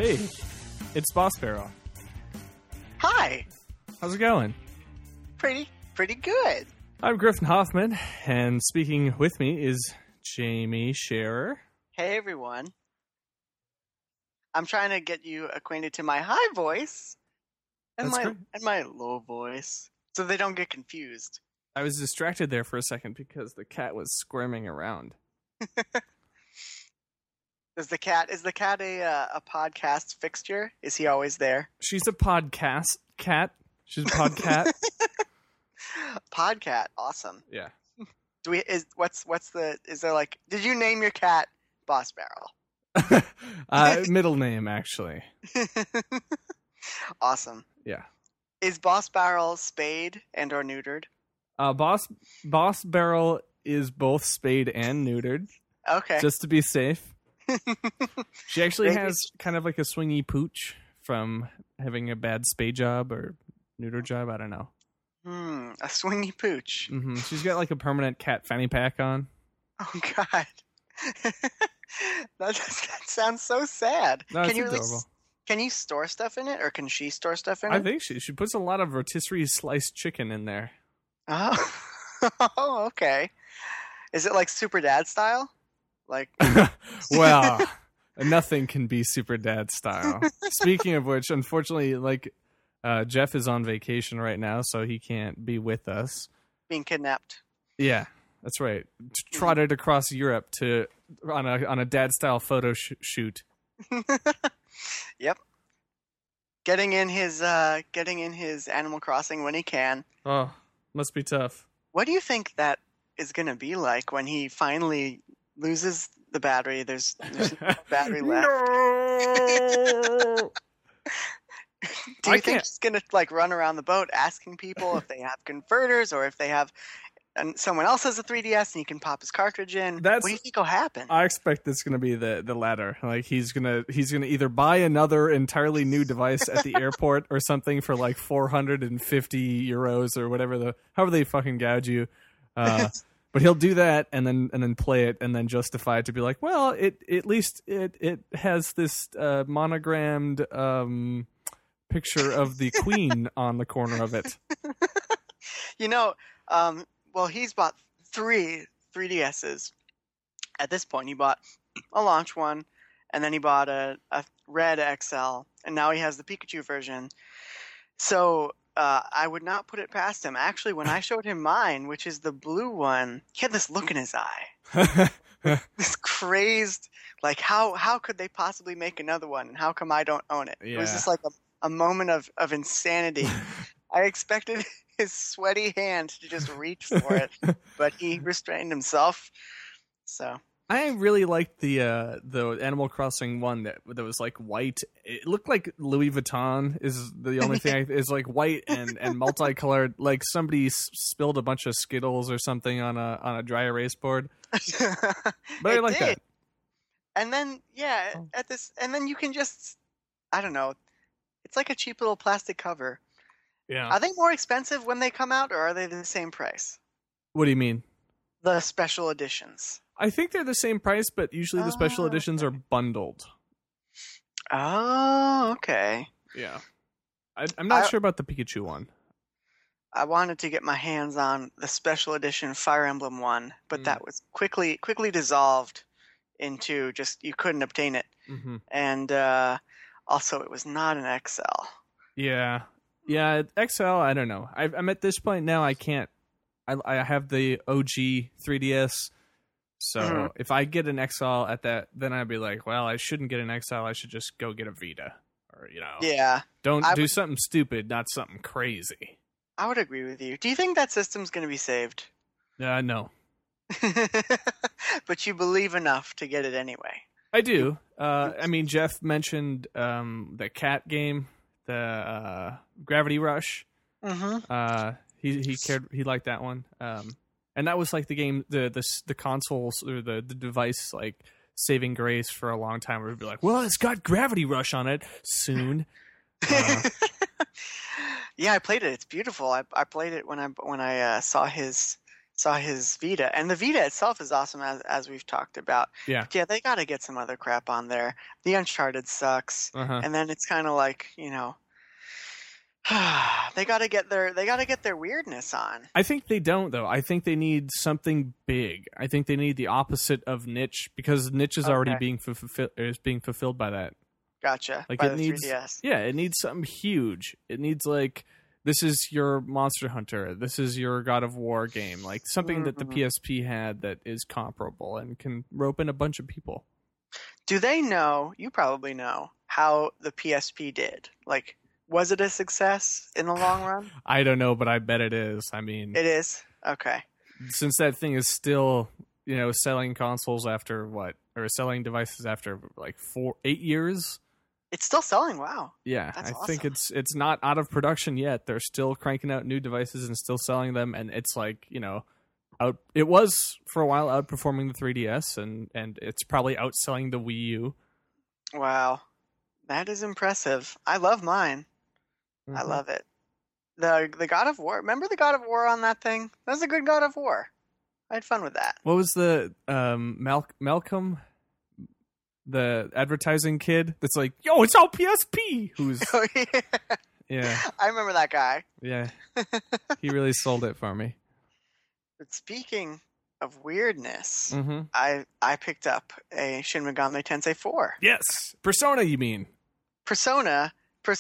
Hey, it's Boss Barrel. Hi. How's it going? Pretty good. I'm Griffin Hoffman, and speaking with me is Jamie Scherer. Hey, everyone. I'm trying to get you acquainted to my high voice and my low voice, so they don't get confused. I was distracted there for a second because the cat was squirming around. Is the cat a podcast fixture? Is he always there? She's a podcast cat. She's a podcat. Podcat, awesome. Yeah. Is there like? Did you name your cat Boss Barrel? Middle name, actually. Awesome. Yeah. Is Boss Barrel spayed and or neutered? Boss Barrel is both spayed and neutered. Okay. Just to be safe. She actually has kind of like a swingy pooch from having a bad spay job or neuter job. I don't know. A swingy pooch. Mm-hmm. She's got like a permanent cat fanny pack on. Oh God, that sounds so sad. No, it's adorable. Can you store stuff in it, or can she store stuff in it? I think she puts a lot of rotisserie sliced chicken in there. Oh, oh, okay. Is it like Super Dad style? Like, well, nothing can be Super Dad style. Speaking of which, unfortunately, like Jeff is on vacation right now, so he can't be with us. Being kidnapped. Yeah, that's right. Trotted across Europe on a dad style photo shoot. Yep. Getting in his Animal Crossing when he can. Oh, must be tough. What do you think that is going to be like when he finally loses the battery? There's no battery left. No! Do you think he's gonna like run around the boat asking people if they have converters or if they have, and someone else has a 3DS and he can pop his cartridge in? What do you think will happen? I expect it's gonna be the latter. Like he's gonna either buy another entirely new device at the airport or something for like 450 euros or however they fucking gouge you. But he'll do that and then play it and then justify it to be like, well, at least it has this monogrammed picture of the Queen on the corner of it. Well, he's bought 3DSs. At this point, he bought a launch one, and then he bought a Red XL, and now he has the Pikachu version. So I would not put it past him. Actually, when I showed him mine, which is the blue one, he had this look in his eye. This crazed, like, how could they possibly make another one, and how come I don't own it? Yeah. It was just like a moment of insanity. I expected his sweaty hand to just reach for it, but he restrained himself. So I really liked the Animal Crossing one that was like white. It looked like Louis Vuitton is the only thing is like white and multicolored. Like somebody spilled a bunch of Skittles or something on a dry erase board. But I like that. And then and then you can just, I don't know. It's like a cheap little plastic cover. Yeah. Are they more expensive when they come out, or are they the same price? What do you mean? The special editions. I think they're the same price, but usually the special editions are bundled. Oh, okay. Yeah. I'm not sure about the Pikachu one. I wanted to get my hands on the special edition Fire Emblem one, but that was quickly dissolved into just, you couldn't obtain it. Mm-hmm. And also, it was not an XL. Yeah. Yeah, XL, I don't know. I'm at this point now, I can't. I have the OG 3DS. So if I get an XL at that, then I'd be like, well, I shouldn't get an XL. I should just go get a Vita. Or, Yeah. Don't do something stupid, not something crazy. I would agree with you. Do you think that system's going to be saved? No. But you believe enough to get it anyway. I do. I mean, Jeff mentioned the cat game, the Gravity Rush. Mm-hmm. He liked that one. And that was like the game, the consoles or the device, like saving grace for a long time. Where we'd be like, well, it's got Gravity Rush on it soon. Yeah, I played it. It's beautiful. I played it when I saw his saw his Vita, and the Vita itself is awesome as we've talked about. Yeah. But yeah, they got to get some other crap on there. The Uncharted sucks, and then it's kind of like, they got to get their weirdness on. I think they don't, though. I think they need something big. I think they need the opposite of niche, because niche is already being fulfilled by that. Gotcha. Like by it the needs, 3DS. yeah, it needs something huge. It needs like, this is your Monster Hunter. This is your God of War game. Like something that the PSP had that is comparable and can rope in a bunch of people. Do they know? You probably know how the PSP did. Like, was it a success in the long run? I don't know, but I bet it is. I mean, it is. Okay. Since that thing is still, selling consoles after what, or selling devices after like 8 years. It's still selling. Wow. Yeah, that's awesome. think it's not out of production yet. They're still cranking out new devices and still selling them, and it's like, it was for a while outperforming the 3DS, and it's probably outselling the Wii U. Wow, that is impressive. I love mine. I love it. The God of War. Remember the God of War on that thing? That was a good God of War. I had fun with that. What was the Malcolm? The advertising kid that's like, yo, it's all PSP. Who's oh, yeah. Yeah. I remember that guy. Yeah. He really sold it for me. But speaking of weirdness, mm-hmm. I picked up a Shin Megami Tensei 4. Yes. Persona, you mean? Persona 4.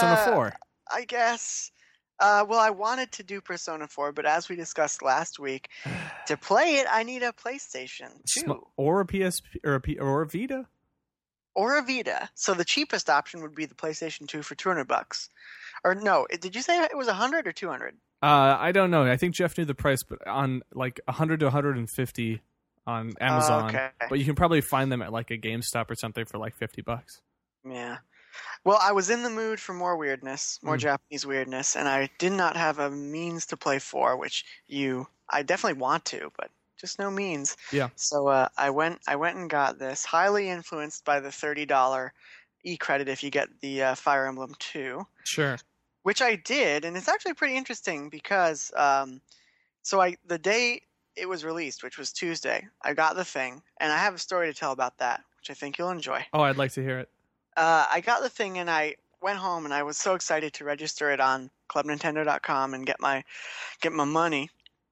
I guess. Well, I wanted to do Persona 4, but as we discussed last week, to play it, I need a PlayStation 2. Or a PSP, or a Vita. Or a Vita. So the cheapest option would be the PlayStation 2 for $200. Or no, did you say it was 100 or 200? I don't know. I think Jeff knew the price, but on like 100 to 150 on Amazon. Okay. But you can probably find them at like a GameStop or something for like $50. Yeah. Well, I was in the mood for more weirdness, more Japanese weirdness, and I did not have a means to play 4, which I definitely want to, but just no means. Yeah. So I went and got this, highly influenced by the $30 e-credit if you get the Fire Emblem 2. Sure. Which I did, and it's actually pretty interesting because the day it was released, which was Tuesday, I got the thing, and I have a story to tell about that, which I think you'll enjoy. Oh, I'd like to hear it. I got the thing, and I went home, and I was so excited to register it on ClubNintendo.com and get my money.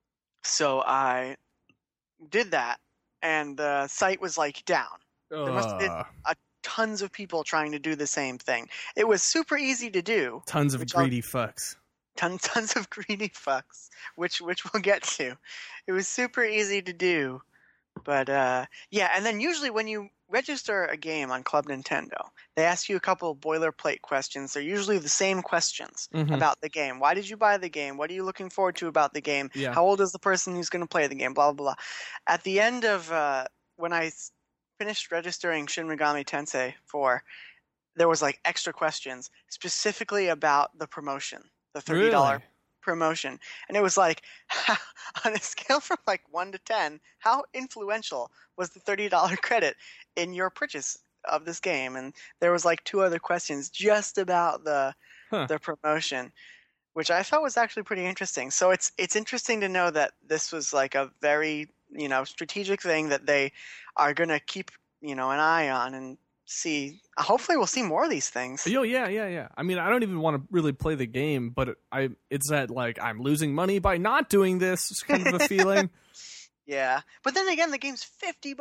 So I did that, and the site was like down. There must have been tons of people trying to do the same thing. It was super easy to do. Tons of greedy fucks. Tons of greedy fucks, which we'll get to. It was super easy to do. But yeah, and then usually when you register a game on Club Nintendo, they ask you a couple of boilerplate questions. They're usually the same questions about the game. Why did you buy the game? What are you looking forward to about the game? Yeah. How old is the person who's going to play the game? Blah, blah, blah. At the end of when I finished registering Shin Megami Tensei 4, there was like extra questions specifically about the promotion, the $30 promotion. And it was like, on a scale from like 1 to 10, how influential was the $30 credit in your purchase of this game? And there was like 2 other questions just about the promotion, which I thought was actually pretty interesting. So it's interesting to know that this was like a very, strategic thing that they are going to keep, an eye on and see. Hopefully we'll see more of these things. Yeah. I mean, I don't even want to really play the game, but it's that like I'm losing money by not doing this. It's kind of a feeling. Yeah, but then again, the game's $50.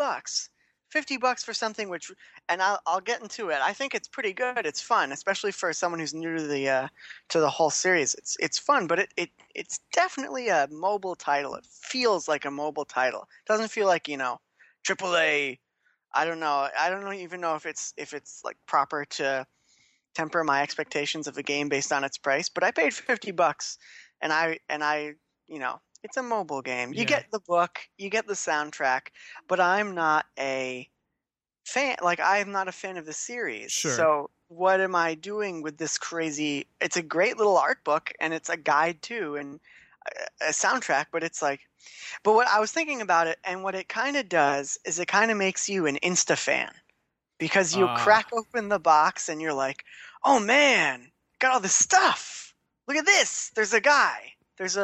$50 for something which, and I'll get into it. I think it's pretty good. It's fun, especially for someone who's new to the whole series. It's fun, but it's definitely a mobile title. It feels like a mobile title. It doesn't feel like AAA. I don't know. I don't even know if it's like proper to temper my expectations of a game based on its price. But I paid $50, and I it's a mobile game. You get the book, you get the soundtrack, but I'm not a fan. Like, I'm not a fan of the series. Sure. So what am I doing with this crazy? It's a great little art book, and it's a guide too, and a soundtrack. But it's like, but what I was thinking about it, and what it kind of does is it kind of makes you an Insta fan, because you crack open the box and you're like, oh man, got all this stuff. Look at this. There's a guy. There's a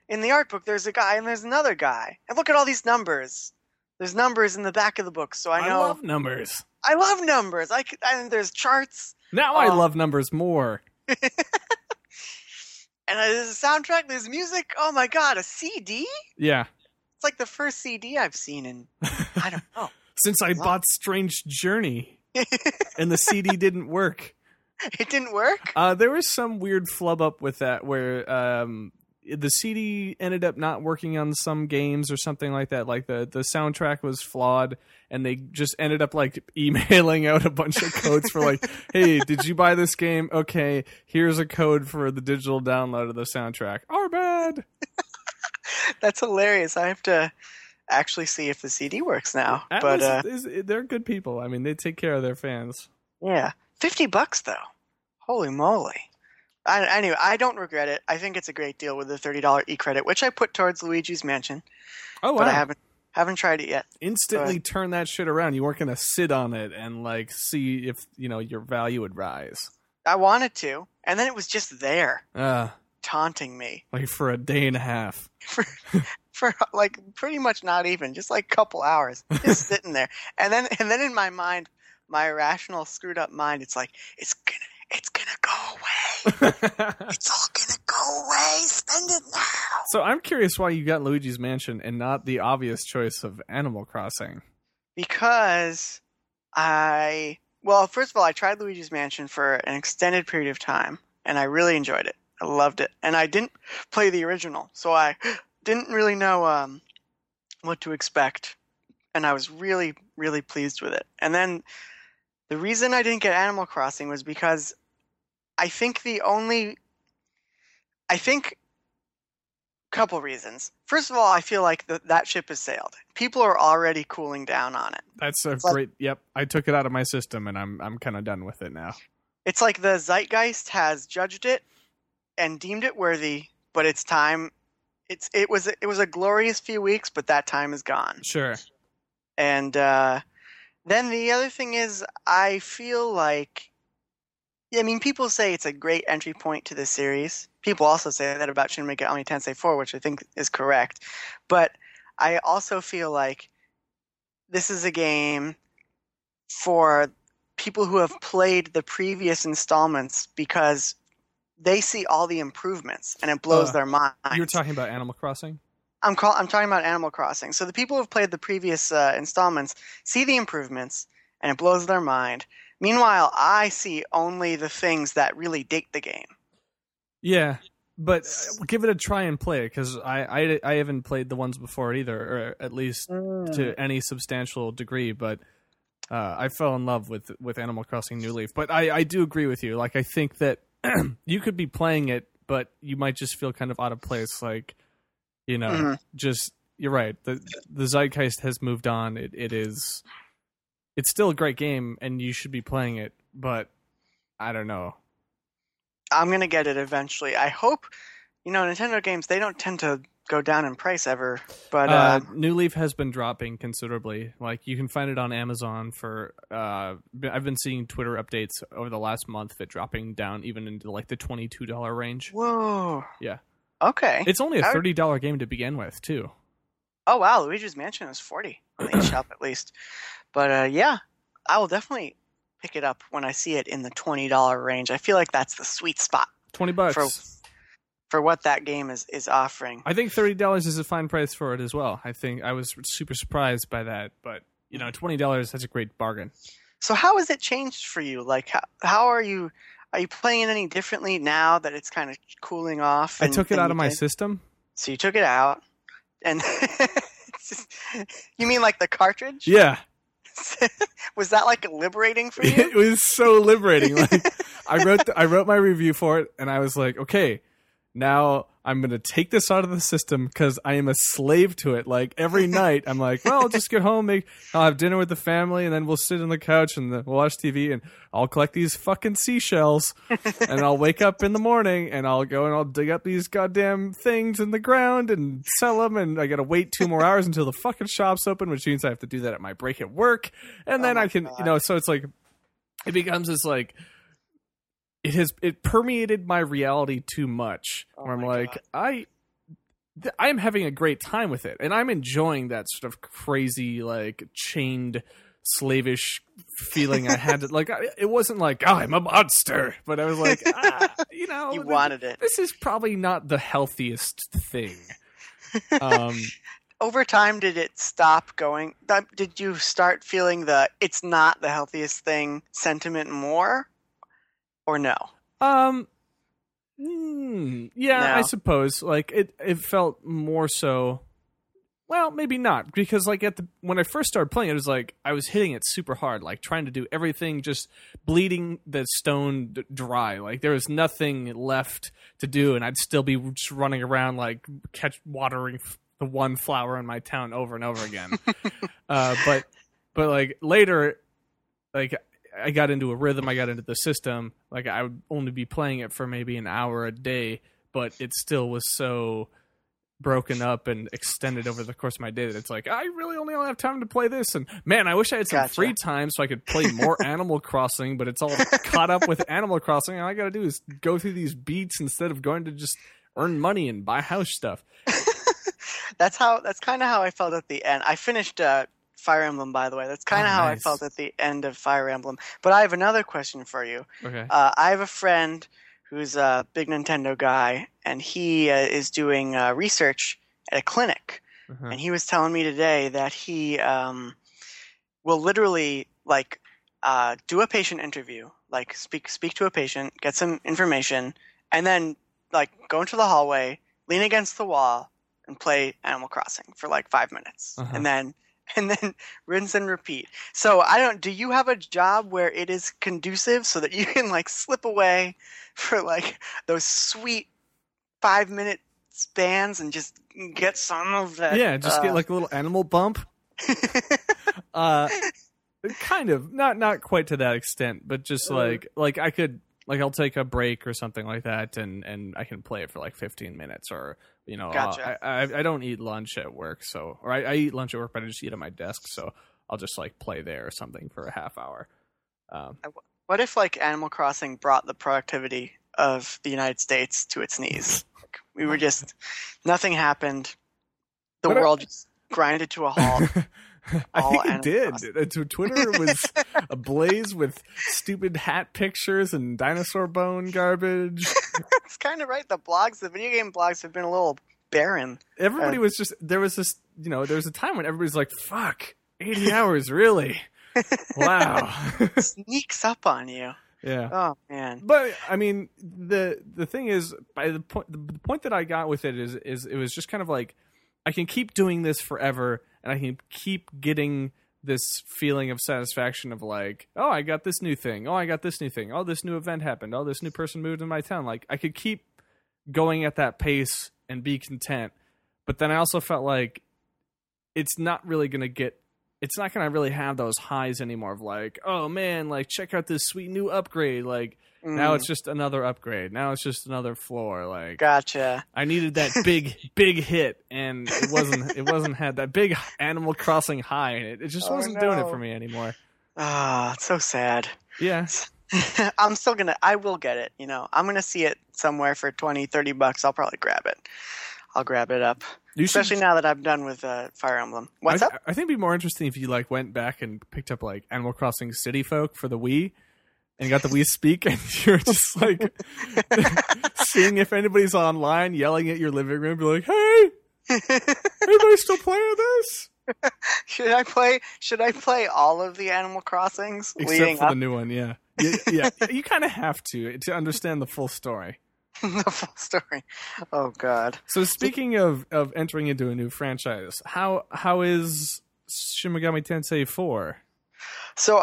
in the art book, there's a guy and there's another guy. And look at all these numbers. There's numbers in the back of the book, so I know. I love numbers. I love numbers. And there's charts. Now I love numbers more. And there's a soundtrack. There's music. Oh my god, a CD? Yeah. It's like the first CD I've seen in, I don't know. Since I bought Strange Journey, and the CD didn't work. It didn't work? There was some weird flub up with that where the CD ended up not working on some games or something like that. Like the soundtrack was flawed, and they just ended up like emailing out a bunch of codes for like, hey, did you buy this game? Okay, here's a code for the digital download of the soundtrack. Our bad. That's hilarious. I have to actually see if the CD works now. Atlas they're good people. I mean, they take care of their fans. Yeah. $50 though. Holy moly. Anyway, I don't regret it. I think it's a great deal with the $30 e-credit, which I put towards Luigi's Mansion. Oh, wow. But I haven't tried it yet. Instantly turn that shit around. You weren't going to sit on it and like see if, your value would rise. I wanted to, and then it was just there. Taunting me. Like for a day and a half. For like pretty much not even, just like a couple hours. Just sitting there. And then in my mind, my irrational screwed up mind, it's like, it's gonna go away. It's all gonna go away. Spend it now. So I'm curious why you got Luigi's Mansion and not the obvious choice of Animal Crossing. Because first of all, I tried Luigi's Mansion for an extended period of time, and I really enjoyed it. I loved it. And I didn't play the original, so I didn't really know what to expect. And I was really, really pleased with it. And then the reason I didn't get Animal Crossing was because I think couple reasons. First of all, I feel like that ship has sailed. People are already cooling down on it. That's a great. Yep, I took it out of my system, and I'm kind of done with it now. It's like the zeitgeist has judged it and deemed it worthy, but it's time. It was a glorious few weeks, but that time is gone. Sure. And then the other thing is, I feel like, people say it's a great entry point to the series. People also say that about Shin Megami Tensei 4, which I think is correct. But I also feel like this is a game for people who have played the previous installments because they see all the improvements and it blows their mind. You're talking about Animal Crossing? I'm talking about Animal Crossing. So the people who have played the previous installments see the improvements and it blows their mind. Meanwhile, I see only the things that really date the game. Yeah, but give it a try and play it, because I haven't played the ones before either, or at least to any substantial degree, but I fell in love with Animal Crossing New Leaf. But I do agree with you. Like, I think that you could be playing it, but you might just feel kind of out of place, like, just, you're right, the zeitgeist has moved on. It's still a great game, and you should be playing it, but I don't know. I'm going to get it eventually. I hope, Nintendo games, they don't tend to go down in price ever. But New Leaf has been dropping considerably. Like, you can find it on Amazon for, I've been seeing Twitter updates over the last month of it dropping down even into like the $22 range. Whoa. Yeah. Okay. It's only a $30 game to begin with, too. Oh, wow. Luigi's Mansion is $40 on the eShop at least. But yeah, I will definitely pick it up when I see it in the $20 range. I feel like that's the sweet spot. $20 for what that game is offering. I think $30 is a fine price for it as well. I think I was super surprised by that, but $20, that's a great bargain. So how has it changed for you? Like, how are you playing it any differently now that it's kind of cooling off? I took it out of my system. So you took it out, and you mean like the cartridge? Yeah. Was that like liberating for you? It was so liberating. Like, I wrote my review for it, and I was like, okay, now I'm going to take this out of the system because I am a slave to it. Like, every night I'm like, well, I'll just get home, I'll have dinner with the family, and then we'll sit on the couch and we'll watch TV, and I'll collect these fucking seashells, and I'll wake up in the morning, and I'll go and I'll dig up these goddamn things in the ground and sell them, and I got to wait 2 more hours until the fucking shop's open, which means I have to do that at my break at work, and then I can, so it's like, it becomes this like, it permeated my reality too much. Where I'm like, I'm having a great time with it, and I'm enjoying that sort of crazy, like, chained, slavish feeling I had. It wasn't like, oh, I'm a monster, but I was like, You wanted it. This is probably not the healthiest thing. Over time, did it stop going? Did you start feeling the "it's not the healthiest thing" sentiment more, or no? Yeah, No. I suppose. Like it felt more so. Well, maybe not, because like when I first started playing, it was like I was hitting it super hard, like trying to do everything, just bleeding the stone dry. Like there was nothing left to do, and I'd still be just running around like watering the one flower in my town over and over again. But like later, like I got into a rhythm, I got into the system. Like I would only be playing it for maybe an hour a day, but it still was so broken up and extended over the course of my day that it's like I really only have time to play this, and man, I wish I had some free time so I could play more Animal Crossing, but it's all caught up with Animal Crossing, and all I gotta do is go through these beats instead of going to just earn money and buy house stuff. That's kind of how I felt at the end. I finished Fire Emblem, by the way. That's kind of how I felt at the end of Fire Emblem. But I have another question for you. Okay. I have a friend who's a big Nintendo guy, and he is doing research at a clinic. Uh-huh. And he was telling me today that he will literally do a patient interview, like speak to a patient, get some information, and then like go into the hallway, lean against the wall, and play Animal Crossing for like 5 minutes, Uh-huh. and then rinse and repeat. So do you have a job where it is conducive so that you can like slip away for like those sweet 5-minute spans and just get some of that? Yeah, just get like a little animal bump. Kind of, not quite to that extent, but just like I could, like I'll take a break or something like that, and I can play it for like 15 minutes, or Gotcha. I don't eat lunch at work, or I eat lunch at work, but I just eat at my desk, so I'll just like play there or something for a half hour. What if like Animal Crossing brought the productivity of the United States to its knees? We were just nothing happened. The world just grinded to a halt. I think it did. Twitter was ablaze with stupid hat pictures and dinosaur bone garbage. It's kind of right. The video game blogs have been a little barren. Everybody was just, there was a time when everybody's like, fuck, 80 hours, really? Wow. Sneaks up on you. Yeah. Oh man. But I mean, the thing is, by the point that I got with it is it was just kind of like, I can keep doing this forever, and I can keep getting this feeling of satisfaction of like, oh, I got this new thing. Oh, I got this new thing. Oh, this new event happened. Oh, this new person moved in my town. Like, I could keep going at that pace and be content. But then I also felt like it's not really going to really have those highs anymore of like, oh man, like check out this sweet new upgrade. Like now it's just another upgrade. Now it's just another floor. Like, gotcha. I needed that big hit, and it wasn't had that big Animal Crossing high, and it just wasn't doing it for me anymore. It's so sad. Yeah. I will get it. I'm going to see it somewhere for $20-$30. I'll probably grab it. I'll grab it up. Especially now that I'm done with Fire Emblem. What's up? I think it'd be more interesting if you like went back and picked up like Animal Crossing City Folk for the Wii, and got the Wii Speak, and you're just like seeing if anybody's online, yelling at your living room, be like, "Hey, anybody still playing this?" Should I play all of the Animal Crossings except for the new one? Yeah. You kind of have to understand the full story. The full story. Oh God. So speaking of entering into a new franchise, how is Shin Megami Tensei 4? So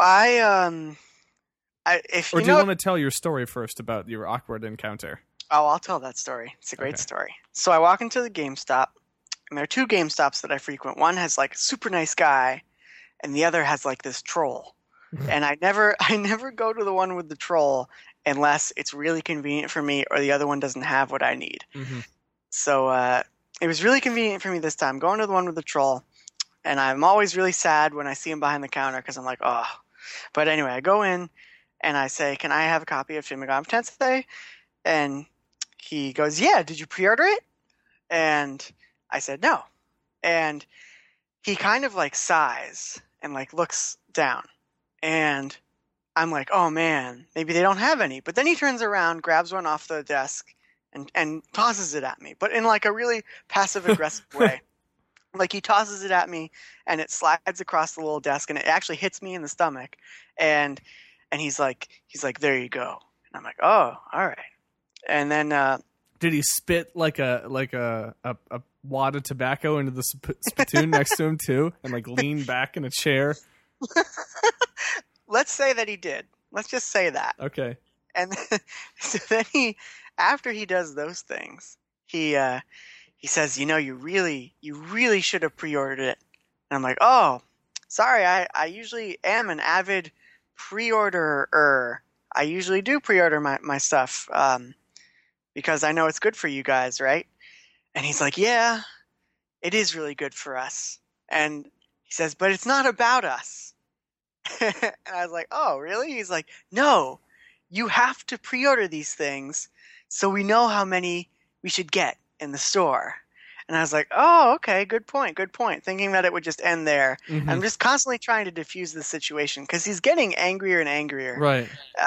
do you want to tell your story first about your awkward encounter? Oh, I'll tell that story. It's a great story. So I walk into the GameStop, and there are two GameStops that I frequent. One has like a super nice guy, and the other has like this troll. And I never go to the one with the troll unless it's really convenient for me or the other one doesn't have what I need. Mm-hmm. So it was really convenient for me this time, going to the one with the troll. And I'm always really sad when I see him behind the counter because I'm like, oh. But anyway, I go in and I say, can I have a copy of Shin Megami Tensei? And he goes, yeah, did you pre-order it? And I said no. And he kind of like sighs and like looks down. And I'm like, oh man, maybe they don't have any. But then he turns around, grabs one off the desk, and tosses it at me, but in like a really passive aggressive way. Like he tosses it at me, and it slides across the little desk, and it actually hits me in the stomach. And he's like, there you go. And I'm like, oh, all right. And then did he spit like a wad of tobacco into the spittoon next to him too, and like lean back in a chair? Let's say that he did. Let's just say that. Okay. And so then after he does those things, he says, you really should have pre-ordered it. And I'm like, oh, sorry, I usually am an avid pre-orderer. I usually do pre-order my stuff because I know it's good for you guys, right? And he's like, yeah, it is really good for us. And he says, but it's not about us. And I was like, oh, really? He's like, no, you have to pre-order these things so we know how many we should get in the store. And I was like, oh, okay, good point, thinking that it would just end there. Mm-hmm. I'm just constantly trying to diffuse the situation because he's getting angrier and angrier. Right.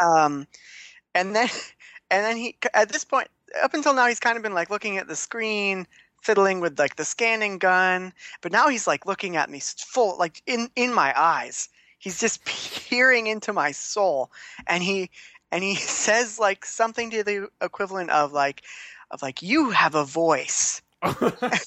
And then he, at this point, up until now, he's kind of been like looking at the screen, fiddling with like the scanning gun. But now he's like looking at me full, like in my eyes. He's just peering into my soul, and he says like something to the equivalent of like you have a voice. And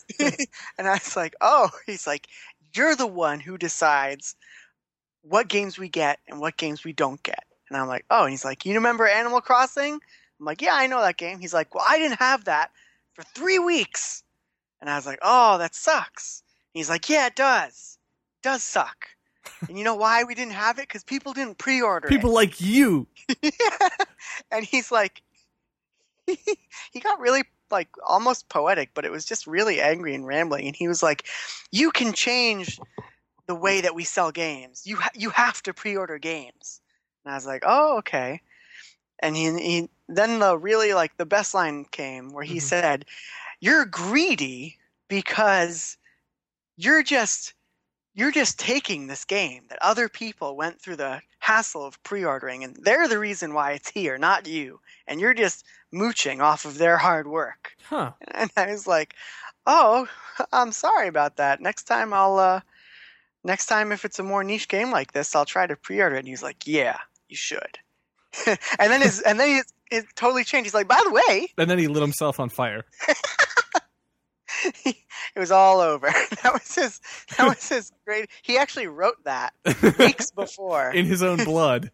I was like, oh, he's like, you're the one who decides what games we get and what games we don't get. And I'm like, oh, and he's like, you remember Animal Crossing? I'm like, yeah, I know that game. He's like, well, I didn't have that for 3 weeks. And I was like, oh, that sucks. And he's like, yeah, it does. It does suck. And you know why we didn't have it? Because people didn't pre-order people it. Like you. Yeah. And he's like, he got really like almost poetic, but it was just really angry and rambling. And he was like, you can change the way that we sell games. You have to pre-order games. And I was like, oh, okay. And he then the really like the best line came where he said, you're greedy because you're just taking this game that other people went through the hassle of pre-ordering, and they're the reason why it's here, not you. And you're just mooching off of their hard work. Huh. And I was like, oh, I'm sorry about that. Next time if it's a more niche game like this, I'll try to pre-order it. And he's like, yeah, you should. and then it totally changed. He's like, by the way. And then he lit himself on fire. It was all over. That was his great. He actually wrote that weeks before in his own blood.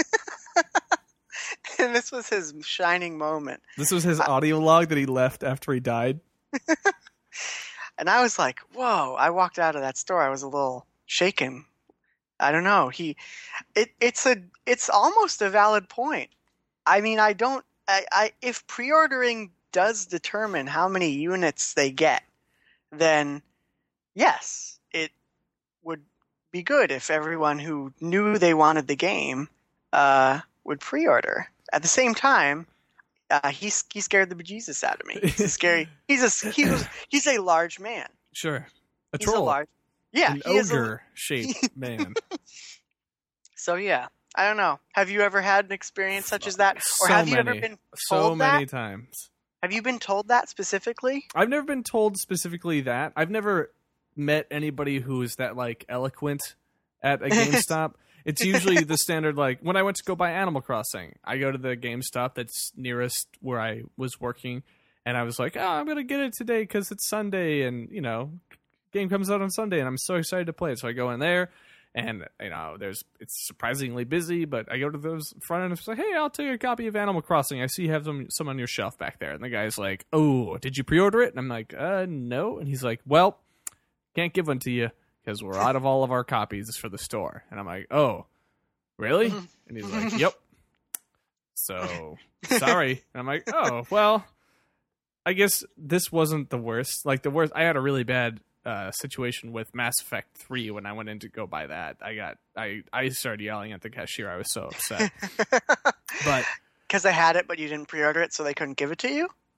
And this was his shining moment. This was his audio log that he left after he died. And I was like, whoa. I walked out of that store. I was a little shaken. I don't know. It's almost a valid point. I mean, if pre-ordering does determine how many units they get, then yes, it would be good if everyone who knew they wanted the game would pre-order. At the same time, he scared the bejesus out of me. He's scary. He's a large man. Sure, He's a large. Yeah, an ogre-shaped man. So yeah, I don't know. Have you ever had an experience such as that, or you ever been so told many times? Have you been told that specifically? I've never been told specifically that. I've never met anybody who is that like eloquent at a GameStop. It's usually the standard, like when I went to go buy Animal Crossing, I go to the GameStop that's nearest where I was working, and I was like, oh, I'm going to get it today because it's Sunday, and, you know, game comes out on Sunday, and I'm so excited to play it. So I go in there, and, you know, it's surprisingly busy, but I go to those front end and it's like, hey, I'll take a copy of Animal Crossing. I see you have some on your shelf back there. And the guy's like, oh, did you pre-order it? And I'm like, no. And he's like, well, can't give one to you because we're out of all of our copies for the store. And I'm like, oh, really? And he's like, yep. So, sorry. And I'm like, oh, well, I guess this wasn't the worst. Like, the worst, I had a really bad situation with Mass Effect 3 when I went in to go buy that. I started yelling at the cashier. I was so upset. But because they had it, but you didn't pre-order it, so they couldn't give it to you?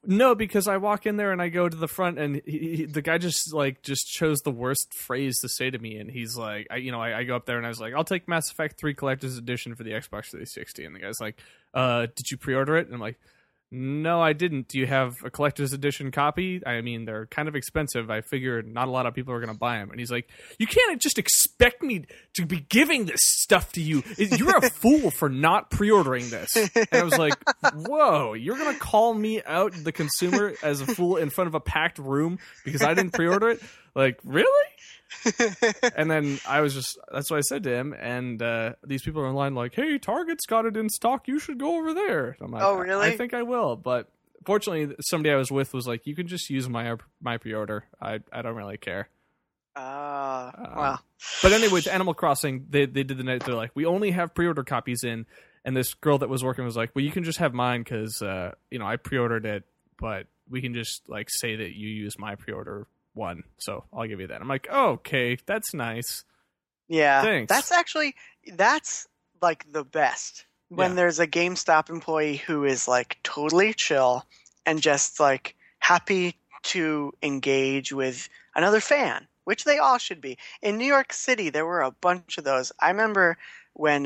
No, because I walk in there and I go to the front, and the guy just chose the worst phrase to say to me, and he's like, I go up there and I was like, I'll take Mass Effect 3 Collector's Edition for the Xbox 360, and the guy's like, did you pre-order it? And I'm like, no, I didn't. Do you have a collector's edition copy? I mean, they're kind of expensive. I figured not a lot of people are going to buy them. And he's like, you can't just expect me to be giving this stuff to you. You're a fool for not pre-ordering this. And I was like, whoa, you're going to call me out, the consumer, as a fool in front of a packed room because I didn't pre-order it? Like, really? And then that's what I said to him, and these people are in line like, hey, Target's got it in stock, you should go over there. I'm like, oh, really? I think I will, but fortunately somebody I was with was like, you can just use my pre-order. I don't really care. Wow. But anyway, with Animal Crossing, they did the night. They're like, we only have pre-order copies in, and this girl that was working was like, well, you can just have mine because I pre-ordered it, but we can just like say that you use my pre-order one, so I'll give you that. I'm like, oh, okay, that's nice. Yeah, thanks. That's like the best when there's a GameStop employee who is like totally chill and just like happy to engage with another fan, which they all should be. In New York City, there were a bunch of those. I remember when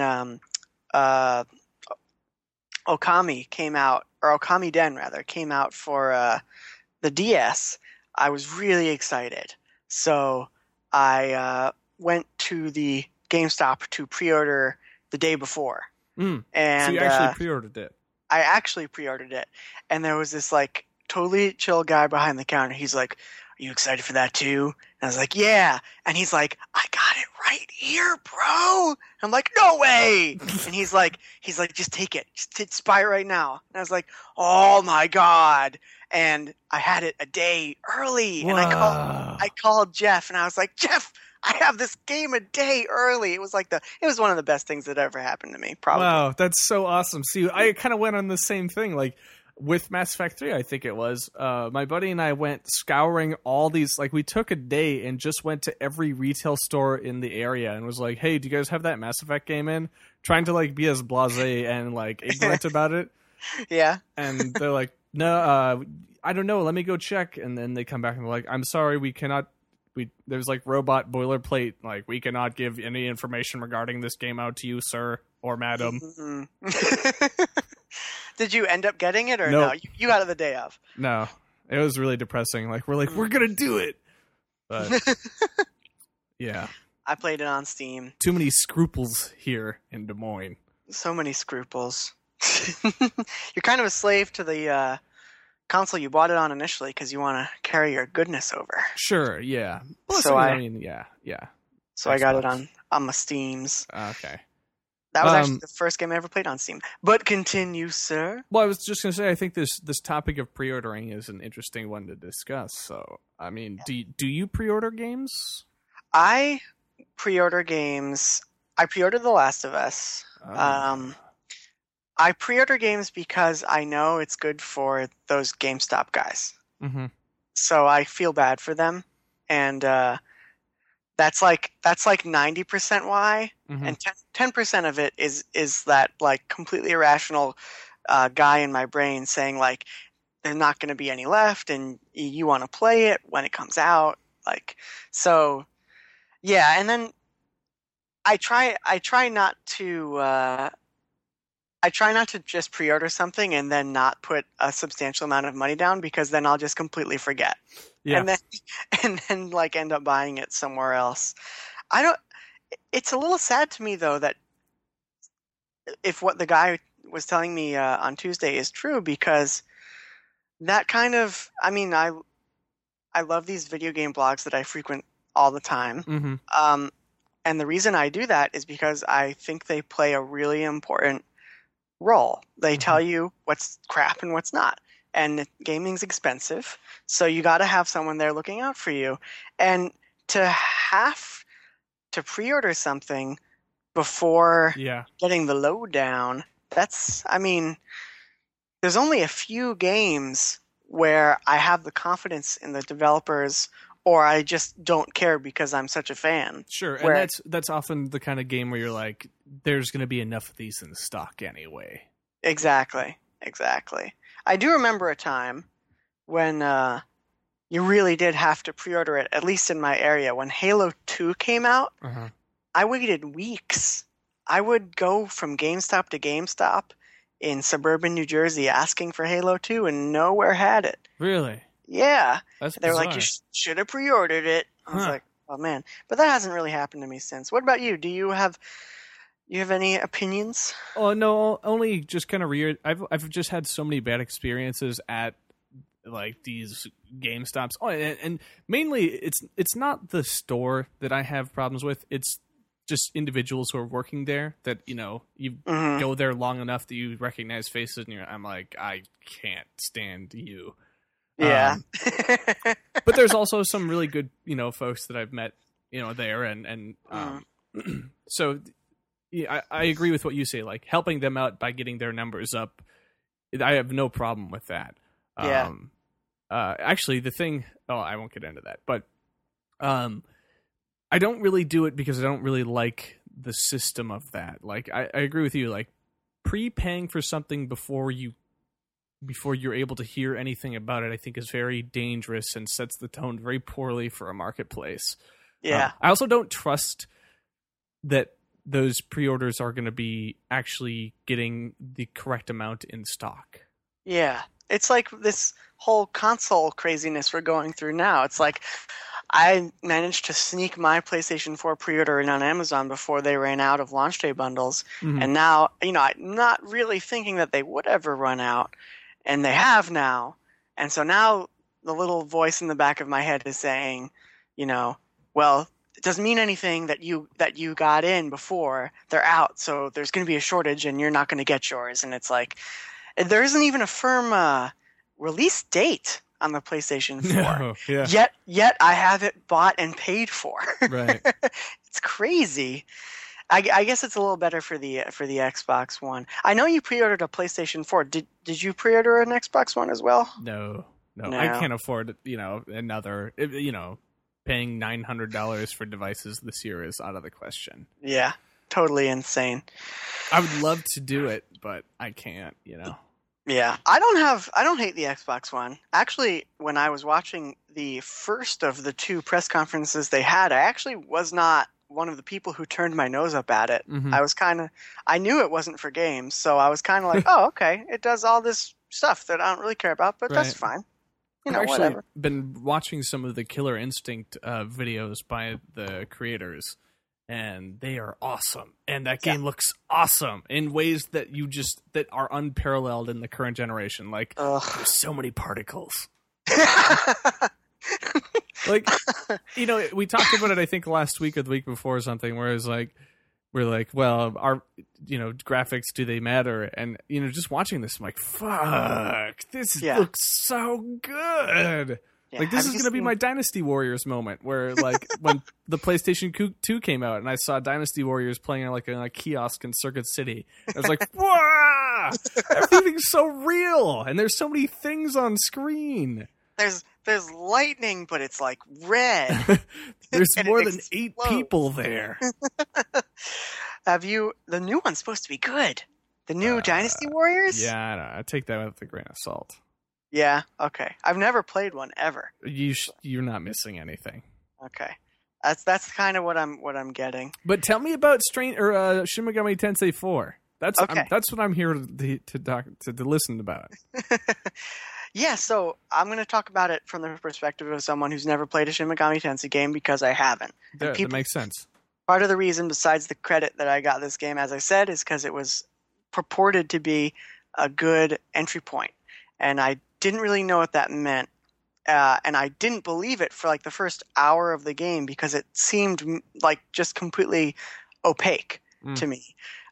Okami came out, or Okami Den rather, came out for the DS. I was really excited. So I went to the GameStop to pre-order the day before. And so you actually pre-ordered it? I actually pre-ordered it. And there was this like totally chill guy behind the counter. He's like, are you excited for that too? And I was like, yeah. And he's like, I got it right here, bro. I'm like, no way. And he's like, just take it. Just buy it right now. And I was like, oh my God. And I had it a day early. Whoa. And I called Jeff and I was like, Jeff, I have this game a day early. It was one of the best things that ever happened to me, probably. Wow, that's so awesome. See, I kind of went on the same thing. Like with Mass Effect 3, I think it was, my buddy and I went scouring all these, like we took a day and just went to every retail store in the area and was like, hey, do you guys have that Mass Effect game in? Trying to like be as blasé and like ignorant about it. Yeah. And they're like, no, I don't know. Let me go check. And then they come back and they're like, I'm sorry, we cannot. There's like robot boilerplate. Like, we cannot give any information regarding this game out to you, sir or madam. Mm-hmm. Did you end up getting it or Nope. no? You got it the day of. No, it was really depressing. Like, we're going to do it. But yeah. I played it on Steam. Too many scruples here in Des Moines. So many scruples. You're kind of a slave to the console you bought it on initially because you want to carry your goodness over. Sure, yeah. Well, So I mean, yeah. So I got it on my Steams. Okay. That was actually the first game I ever played on Steam. But continue, sir. Well, I was just going to say, I think this topic of pre-ordering is an interesting one to discuss. So, I mean, do you pre-order games? I pre-order games. I pre-ordered The Last of Us. I pre-order games because I know it's good for those GameStop guys. Mm-hmm. So I feel bad for them, and that's like 90% why, Mm-hmm. and 10% of it is that like completely irrational guy in my brain saying like there's not going to be any left, and you want to play it when it comes out, like so. Yeah, and then I try not to. I try not to just pre-order something and then not put a substantial amount of money down because then I'll just completely forget. Yeah. And then like end up buying it somewhere else. It's a little sad to me though that if what the guy was telling me on Tuesday is true, because that kind of, I mean, I love these video game blogs that I frequent all the time. Mm-hmm. And the reason I do that is because I think they play a really important role. They tell you what's crap and what's not. And gaming's expensive, so you got to have someone there looking out for you. And to have to pre-order something before getting the lowdown, I mean, there's only a few games where I have the confidence in the developers, or I just don't care because I'm such a fan. Sure, and that's often the kind of game where you're like, there's going to be enough of these in stock anyway. Exactly. I do remember a time when you really did have to pre-order it, at least in my area. When Halo 2 came out, I waited weeks. I would go from GameStop to GameStop in suburban New Jersey asking for Halo 2, and nowhere had it. Really? Yeah. That's They were bizarre. like, you should have pre-ordered it. I was like, oh man. But that hasn't really happened to me since. What about you? Do you have any opinions? Oh no, only just kind of I've just had so many bad experiences at like these GameStops. Oh, and mainly it's not the store that I have problems with. It's just individuals who are working there that, you know, you go there long enough that you recognize faces, and I'm like, I can't stand you. Yeah. But there's also some really good, you know, folks that I've met, you know, there, and so yeah, I agree with what you say. Like, helping them out by getting their numbers up, I have no problem with that. Yeah. Actually, the thing. Oh, I won't get into that, but I don't really do it because I don't really like the system of that. Like, I agree with you. Like, prepaying for something before you're able to hear anything about it, I think is very dangerous and sets the tone very poorly for a marketplace. Yeah. I also don't trust that those pre-orders are going to be actually getting the correct amount in stock. Yeah. It's like this whole console craziness we're going through now. It's like I managed to sneak my PlayStation 4 pre-order in on Amazon before they ran out of launch day bundles. And now, you know, I'm not really thinking that they would ever run out, and they have now. And so now the little voice in the back of my head is saying, you know, well, it doesn't mean anything that you got in before they're out. So there's going to be a shortage and you're not going to get yours. And it's like, there isn't even a firm release date on the PlayStation 4. No, yeah. Yet I have it bought and paid for. Right. It's crazy. I guess it's a little better for the Xbox One. I know you pre-ordered a PlayStation 4. Did you pre-order an Xbox One as well? No. I can't afford, you know, paying $900 for devices this year is out of the question. Yeah, totally insane. I would love to do it, but I can't, you know. Yeah, I don't hate the Xbox One. Actually, when I was watching the first of the two press conferences they had, I actually was not one of the people who turned my nose up at it. I knew it wasn't for games, so I was kind of like, oh, okay, it does all this stuff that I don't really care about, but that's fine. You know, I've actually whatever. been watching some of the Killer Instinct videos by the creators, and they are awesome. And that game looks awesome in ways that that are unparalleled in the current generation. Like, there's so many particles. Like, you know, we talked about it, I think, last week or the week before or something, where it's like, we're like, well, our, you know, graphics, do they matter? And, you know, just watching this, I'm like, fuck, this looks so good. Yeah. Like, this is going to be my Dynasty Warriors moment, where, like, when the PlayStation 2 came out and I saw Dynasty Warriors playing like in a kiosk in Circuit City, I was like, wow, everything's so real, and there's so many things on screen. There's lightning, but it's like red. There's more than 8 people there. The new one's supposed to be good. The new Dynasty Warriors? Yeah, I don't know. I take that with a grain of salt. Yeah, okay. I've never played one ever. You're not missing anything. Okay. That's kind of what I'm getting. But tell me about Shin Megami Tensei 4. That's okay. That's what I'm here to listen about. Yeah, so I'm going to talk about it from the perspective of someone who's never played a Shin Megami Tensei game, because I haven't. That makes sense. Part of the reason, besides the credit that I got this game, as I said, is because it was purported to be a good entry point. And I didn't really know what that meant. And I didn't believe it for like the first hour of the game, because it seemed like just completely opaque to me.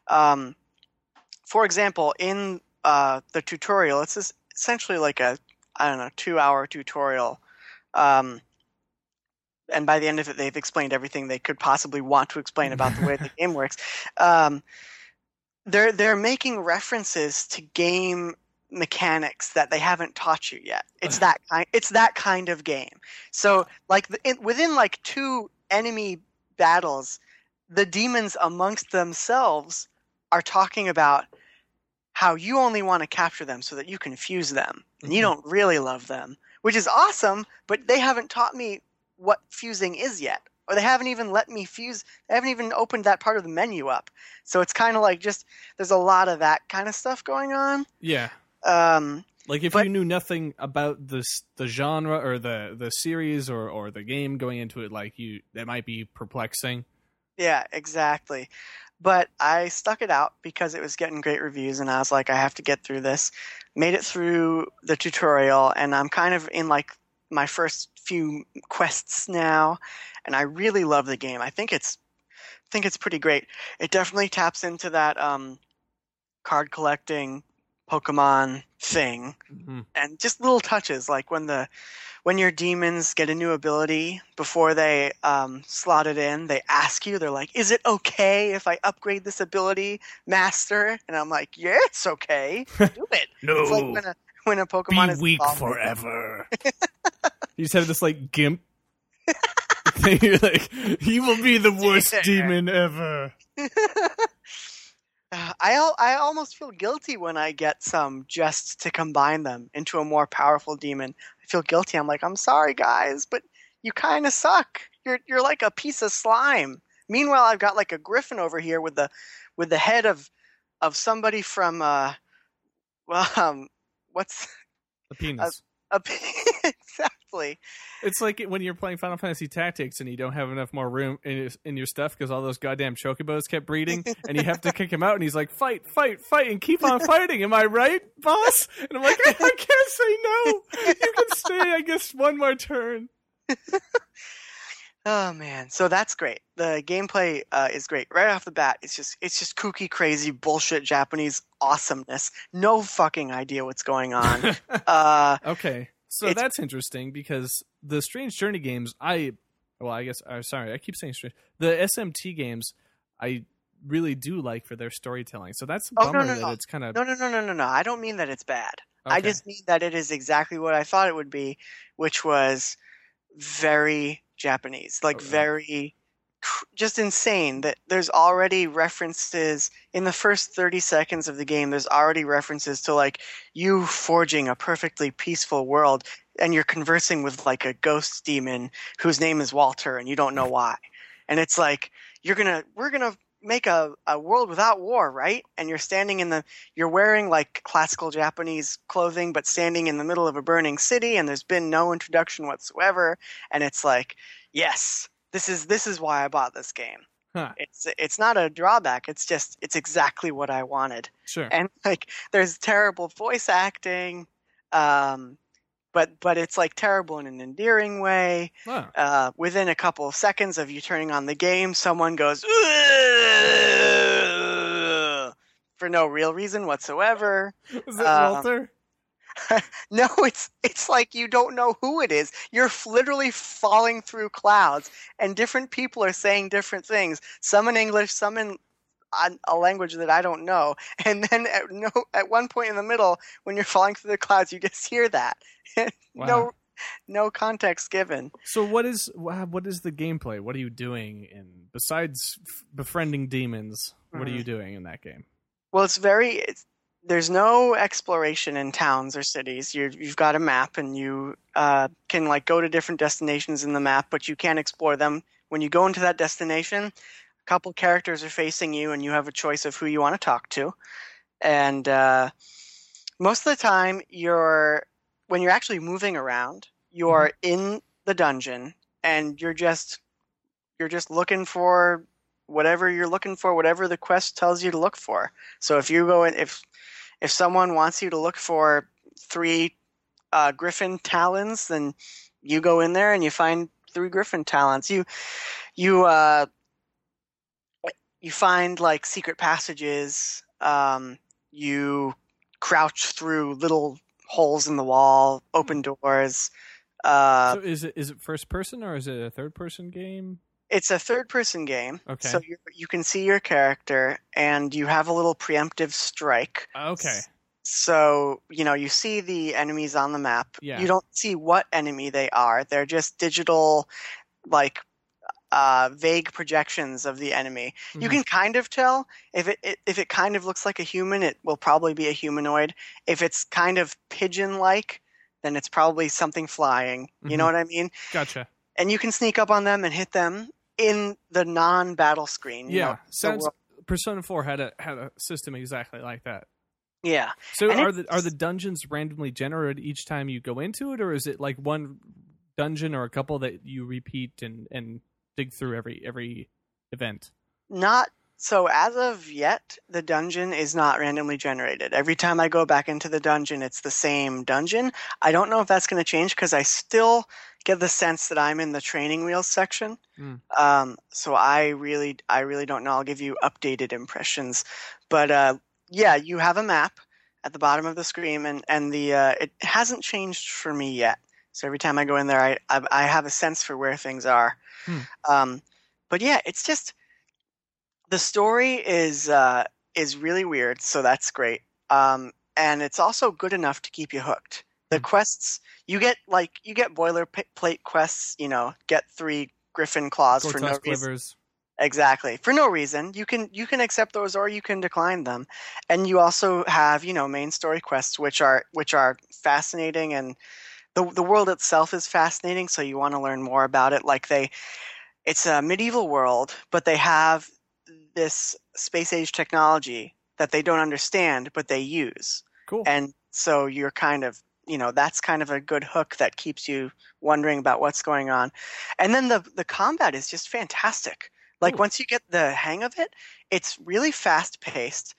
For example, in the tutorial, it's essentially like a 2-hour tutorial. And by the end of it, they've explained everything they could possibly want to explain about the way the game works. They're making references to game mechanics that they haven't taught you yet. It's that kind of game. So, like within like 2 enemy battles, the demons amongst themselves are talking about how you only want to capture them so that you can fuse them, and you don't really love them. which is awesome, but they haven't taught me what fusing is yet. Or they haven't even let me fuse. They haven't even opened that part of the menu up. So it's kind of like just there's a lot of that kind of stuff going on. Yeah. Like if you knew nothing about the genre or the series or the game going into it, like that might be perplexing. Yeah, exactly. But I stuck it out because it was getting great reviews, and I was like, I have to get through this. Made it through the tutorial, and I'm kind of in like my first few quests now, and I really love the game. I think it's pretty great. It definitely taps into that card collecting Pokemon thing, and just little touches like when your demons get a new ability, before they slot it in, they ask you, they're like, is it okay if I upgrade this ability, Master? And I'm like, yeah, it's okay. Do it. No. It's like when a Pokemon is weak forever. You just have this like gimp thing. You're like, he will be the worst demon ever. I almost feel guilty when I get some just to combine them into a more powerful demon. I feel guilty. I'm like, I'm sorry, guys, but you kind of suck. You're like a piece of slime. Meanwhile, I've got like a griffin over here with the head of somebody from what's a penis? Exactly. It's like when you're playing Final Fantasy Tactics and you don't have enough more room in your stuff because all those goddamn chocobos kept breeding, and you have to kick him out, and he's like, fight, and keep on fighting. Am I right, boss? And I'm like, I can't say no. You can stay, I guess, one more turn. Oh man, so that's great. The gameplay is great right off the bat. It's just kooky, crazy bullshit Japanese awesomeness. No fucking idea what's going on. Okay. So that's interesting because the Strange Journey games, I keep saying strange. The SMT games, I really do like for their storytelling. So that's a bummer that it's kind of... No. I don't mean that it's bad. Okay. I just mean that it is exactly what I thought it would be, which was very Japanese, like very just insane. That there's already references in the first 30 seconds of the game. There's already references to like you forging a perfectly peaceful world, and you're conversing with like a ghost demon whose name is Walter, and you don't know why. And it's like we're gonna make a world without war, right? And you're wearing like classical Japanese clothing, but standing in the middle of a burning city, and there's been no introduction whatsoever. And it's like, yes, this is why I bought this game. Huh. It's not a drawback. It's exactly what I wanted. Sure. And like, there's terrible voice acting, but it's like terrible in an endearing way. Wow. Within a couple of seconds of you turning on the game, someone goes for no real reason whatsoever. Is that Walter? No, it's like you don't know who it is. You're literally falling through clouds, and different people are saying different things. Some in English, some in a language that I don't know. And then at one point in the middle, when you're falling through the clouds, you just hear that. Wow. No context given. So what is the gameplay? What are you doing besides befriending demons? What are you doing in that game? Well, there's no exploration in towns or cities. You've got a map, and you can like go to different destinations in the map, but you can't explore them. When you go into that destination, a couple characters are facing you, and you have a choice of who you want to talk to. And most of the time, when you're actually moving around, you're in the dungeon, and you're just looking for whatever you're looking for, whatever the quest tells you to look for. So if you go in, if someone wants you to look for 3 griffin talons, then you go in there and you find 3 griffin talons. You find like secret passages. You crouch through little holes in the wall, open doors. So is it first person or is it a third person game? It's a third-person game, okay. So you can see your character, and you have a little preemptive strike. Okay. So, you see the enemies on the map. Yeah. You don't see what enemy they are. They're just digital, like, vague projections of the enemy. Mm-hmm. You can kind of tell. If it kind of looks like a human, it will probably be a humanoid. If it's kind of pigeon-like, then it's probably something flying. You know what I mean? Gotcha. And you can sneak up on them and hit them in the non-battle screen. Sounds Persona 4 had a system exactly like that. Yeah. So are the dungeons randomly generated each time you go into it, or is it like one dungeon or a couple that you repeat and dig through every event? Not so as of yet, the dungeon is not randomly generated. Every time I go back into the dungeon, it's the same dungeon. I don't know if that's going to change because I still get the sense that I'm in the training wheels section. So I really don't know. I'll give you updated impressions, but yeah, you have a map at the bottom of the screen, and the it hasn't changed for me yet. So every time I go in there, I have a sense for where things are. But yeah, it's just the story is really weird, so that's great. And it's also good enough to keep you hooked. The quests you get boilerplate quests. Get 3 griffin claws for no reason. Exactly, for no reason. You can accept those or you can decline them, and you also have main story quests which are fascinating, and the world itself is fascinating. So you want to learn more about it. It's a medieval world, but they have this space age technology that they don't understand, but they use. Cool. And so you're kind of that's kind of a good hook that keeps you wondering about what's going on, and then the combat is just fantastic. Like, once you get the hang of it, it's really fast-paced.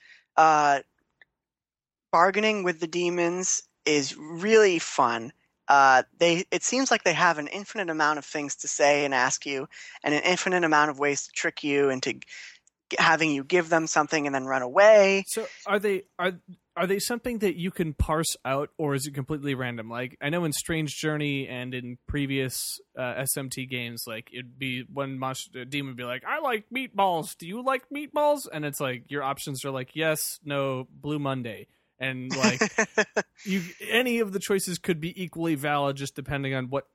Bargaining with the demons is really fun. It seems like they have an infinite amount of things to say and ask you, and an infinite amount of ways to trick you into having you give them something and then run away. So are they something that you can parse out, or is it completely random? Like, I know in Strange Journey and in previous SMT games, like, it'd be one demon would be like, I like meatballs. Do you like meatballs? And it's like, your options are like, yes, no, Blue Monday. And like, any of the choices could be equally valid, just depending on what,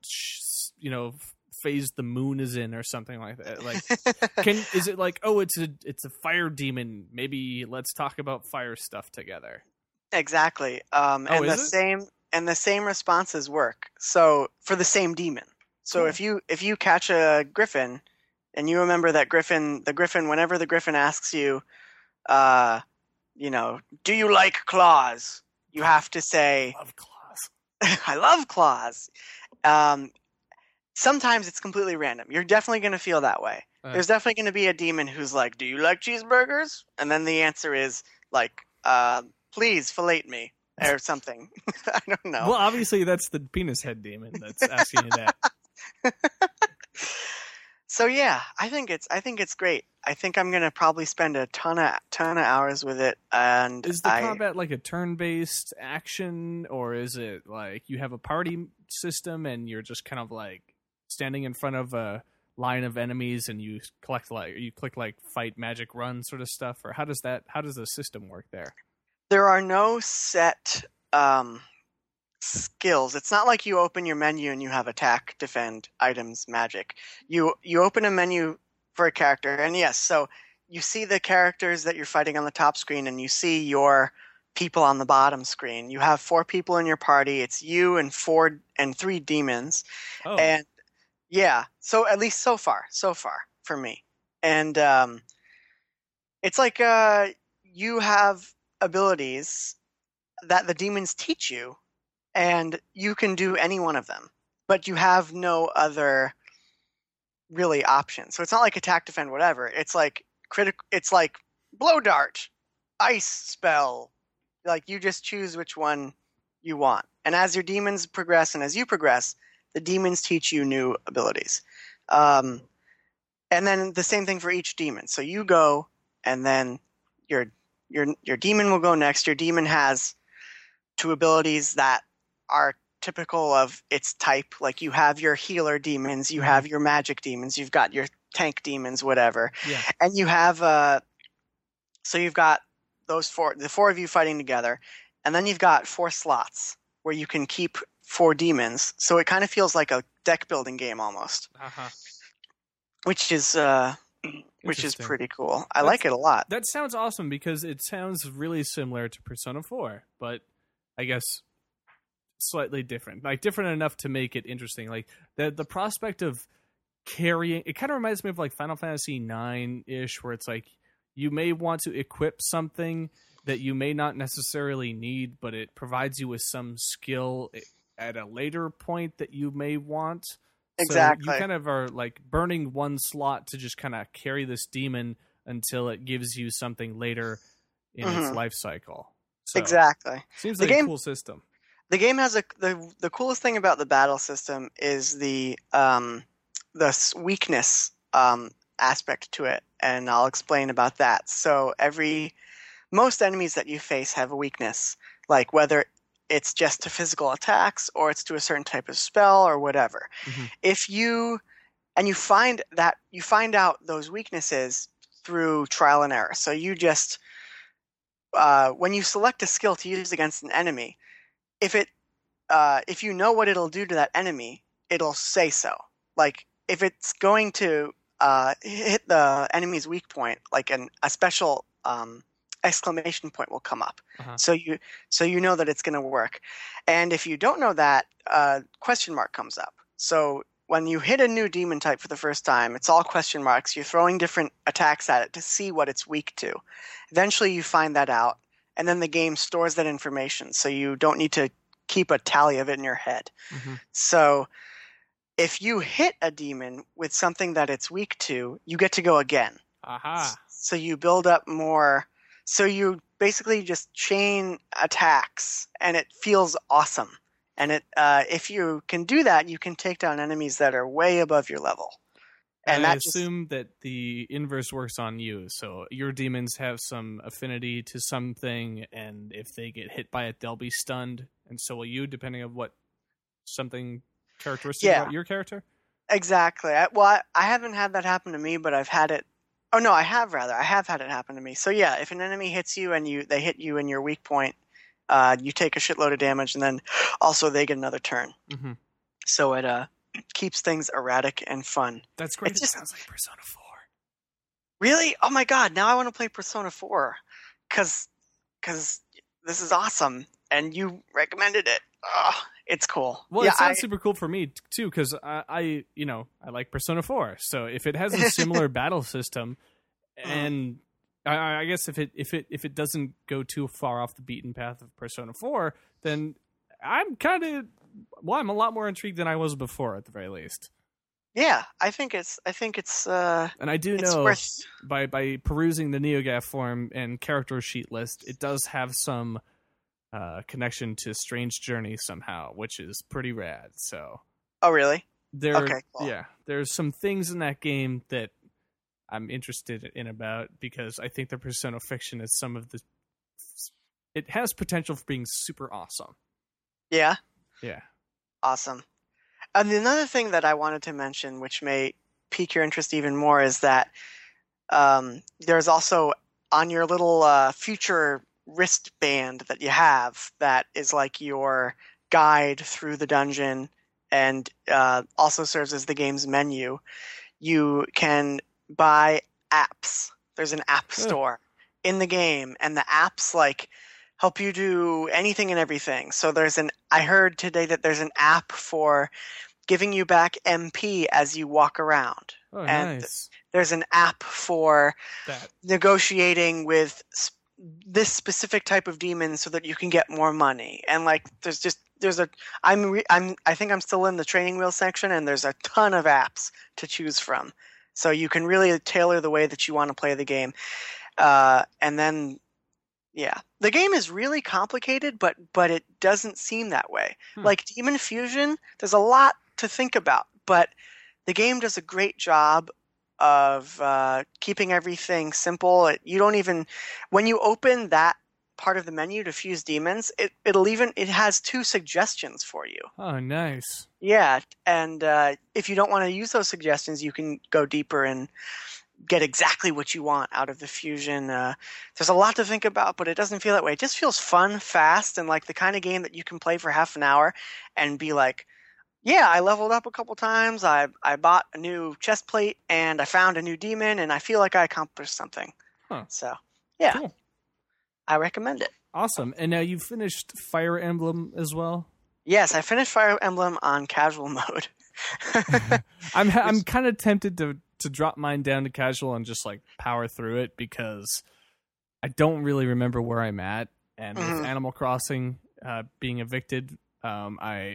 phase the moon is in or something like that. Like, is it like, oh, it's a fire demon, maybe let's talk about fire stuff together? Exactly. And the same responses work. So for the same demon. So if you catch a griffin and you remember that the griffin, whenever the griffin asks you, do you like claws? You have to say, I love claws. I love claws. Sometimes it's completely random. You're definitely going to feel that way. There's definitely going to be a demon who's like, do you like cheeseburgers? And then the answer is like, please fillet me or something. I don't know. Well, obviously that's the penis head demon that's asking you that. So yeah, I think it's great. I think I'm going to probably spend a ton of hours with it. And is the combat like a turn-based action, or is it like you have a party system and you're just kind of like standing in front of a line of enemies and you click fight magic run sort of stuff? Or how does the system work there? There are no set skills. It's not like you open your menu and you have attack, defend, items, magic. You open a menu for a character, and yes, so you see the characters that you're fighting on the top screen, and you see your people on the bottom screen. You have 4 people in your party. It's you and 3 demons. Oh. And yeah, so at least so far for me. And it's like you have abilities that the demons teach you, and you can do any one of them, but you have no other really options. So it's not like attack, defend, whatever. It's like it's like blow dart, ice spell. Like, you just choose which one you want. And as your demons progress and as you progress, the demons teach you new abilities. And then the same thing for each demon. So you go, and then your demon will go next. Your demon has 2 abilities that are typical of its type. Like, you have your healer demons, you have your magic demons, you've got your tank demons, whatever. Yeah. And you have so you've got the 4 of you fighting together, and then you've got 4 slots where you can keep 4 demons. So it kind of feels like a deck building game almost. Uh-huh. Which is pretty cool. I like it a lot. That sounds awesome, because it sounds really similar to Persona 4, but I guess slightly different, like different enough to make it interesting. Like the prospect of carrying it kind of reminds me of like Final Fantasy 9-ish, where it's like you may want to equip something that you may not necessarily need, but it provides you with some skill at a later point that you may want. Exactly. So you kind of are like burning one slot to just kind of carry this demon until it gives you something later in its life cycle. So, exactly. Seems like a cool system. The game has the coolest thing about the battle system is the weakness aspect to it, and I'll explain about that. So most enemies that you face have a weakness, like whether it's just to physical attacks or it's to a certain type of spell or whatever. If you find out those weaknesses through trial and error. So you just when you select a skill to use against an enemy, if you know what it'll do to that enemy, it'll say so. Like if it's going to hit the enemy's weak point, like a special exclamation point will come up. So you know that it's going to work. And if you don't know that, question mark comes up. So when you hit a new demon type for the first time, it's all question marks. You're throwing different attacks at it to see what it's weak to. Eventually you find that out, and then the game stores that information, so you don't need to keep a tally of it in your head. So if you hit a demon with something that it's weak to, you get to go again. So you build up more. So you basically just chain attacks, and it feels awesome. And if you can do that, you can take down enemies that are way above your level. And I assume that the inverse works on you. So your demons have some affinity to something, and if they get hit by it, they'll be stunned. And so will you, depending on what something characteristic about your character? Exactly. I haven't had that happen to me, but I've had it. Oh, no, I have had it happen to me. So yeah, if an enemy hits you and they hit you in your weak point, you take a shitload of damage, and then also they get another turn. So it keeps things erratic and fun. That's great. It sounds like Persona 4. Really? Oh my god! Now I want to play Persona 4 because this is awesome, and you recommended it. It's cool. Well, it sounds super cool for me too, because I like Persona 4. So if it has a similar battle system, and I guess if it doesn't go too far off the beaten path of Persona 4, then I'm I'm a lot more intrigued than I was before, at the very least. Yeah, I think it's. And I do know by perusing the NeoGAF forum and character sheet list, it does have some connection to Strange Journey somehow, which is pretty rad. So. Oh really? Okay, cool. Yeah, there's some things in that game that I'm interested in about, because I think the Persona fiction is it has potential for being super awesome. Yeah. Yeah. Awesome. And another thing that I wanted to mention, which may pique your interest even more, is that there's also on your little future wristband that you have that is like your guide through the dungeon, and also serves as the game's menu. You can buy apps. There's an app store in the game, and the apps like help you do anything and everything. So I heard today that there's an app for giving you back MP as you walk around. Oh, and nice. There's an app for negotiating with this specific type of demon so that you can get more money. And like I think I'm still in the training wheel section, and there's a ton of apps to choose from. So you can really tailor the way that you want to play the game. And then the game is really complicated, but it doesn't seem that way. Like Demon Fusion, there's a lot to think about, but the game does a great job of keeping everything simple. When you open that part of the menu to fuse demons, it has 2 suggestions for you. Oh, nice. Yeah, and if you don't want to use those suggestions, you can go deeper and get exactly what you want out of the fusion. There's a lot to think about, but it doesn't feel that way. It just feels fun, fast, and like the kind of game that you can play for half an hour and be like, yeah, I leveled up a couple times, I bought a new chest plate, and I found a new demon, and I feel like I accomplished something. So, yeah. Cool. I recommend it. Awesome. And now you've finished Fire Emblem as well? Yes, I finished Fire Emblem on casual mode. I'm kind of tempted to drop mine down to casual and just like power through it because I don't really remember where I'm at. And with Animal Crossing being evicted, I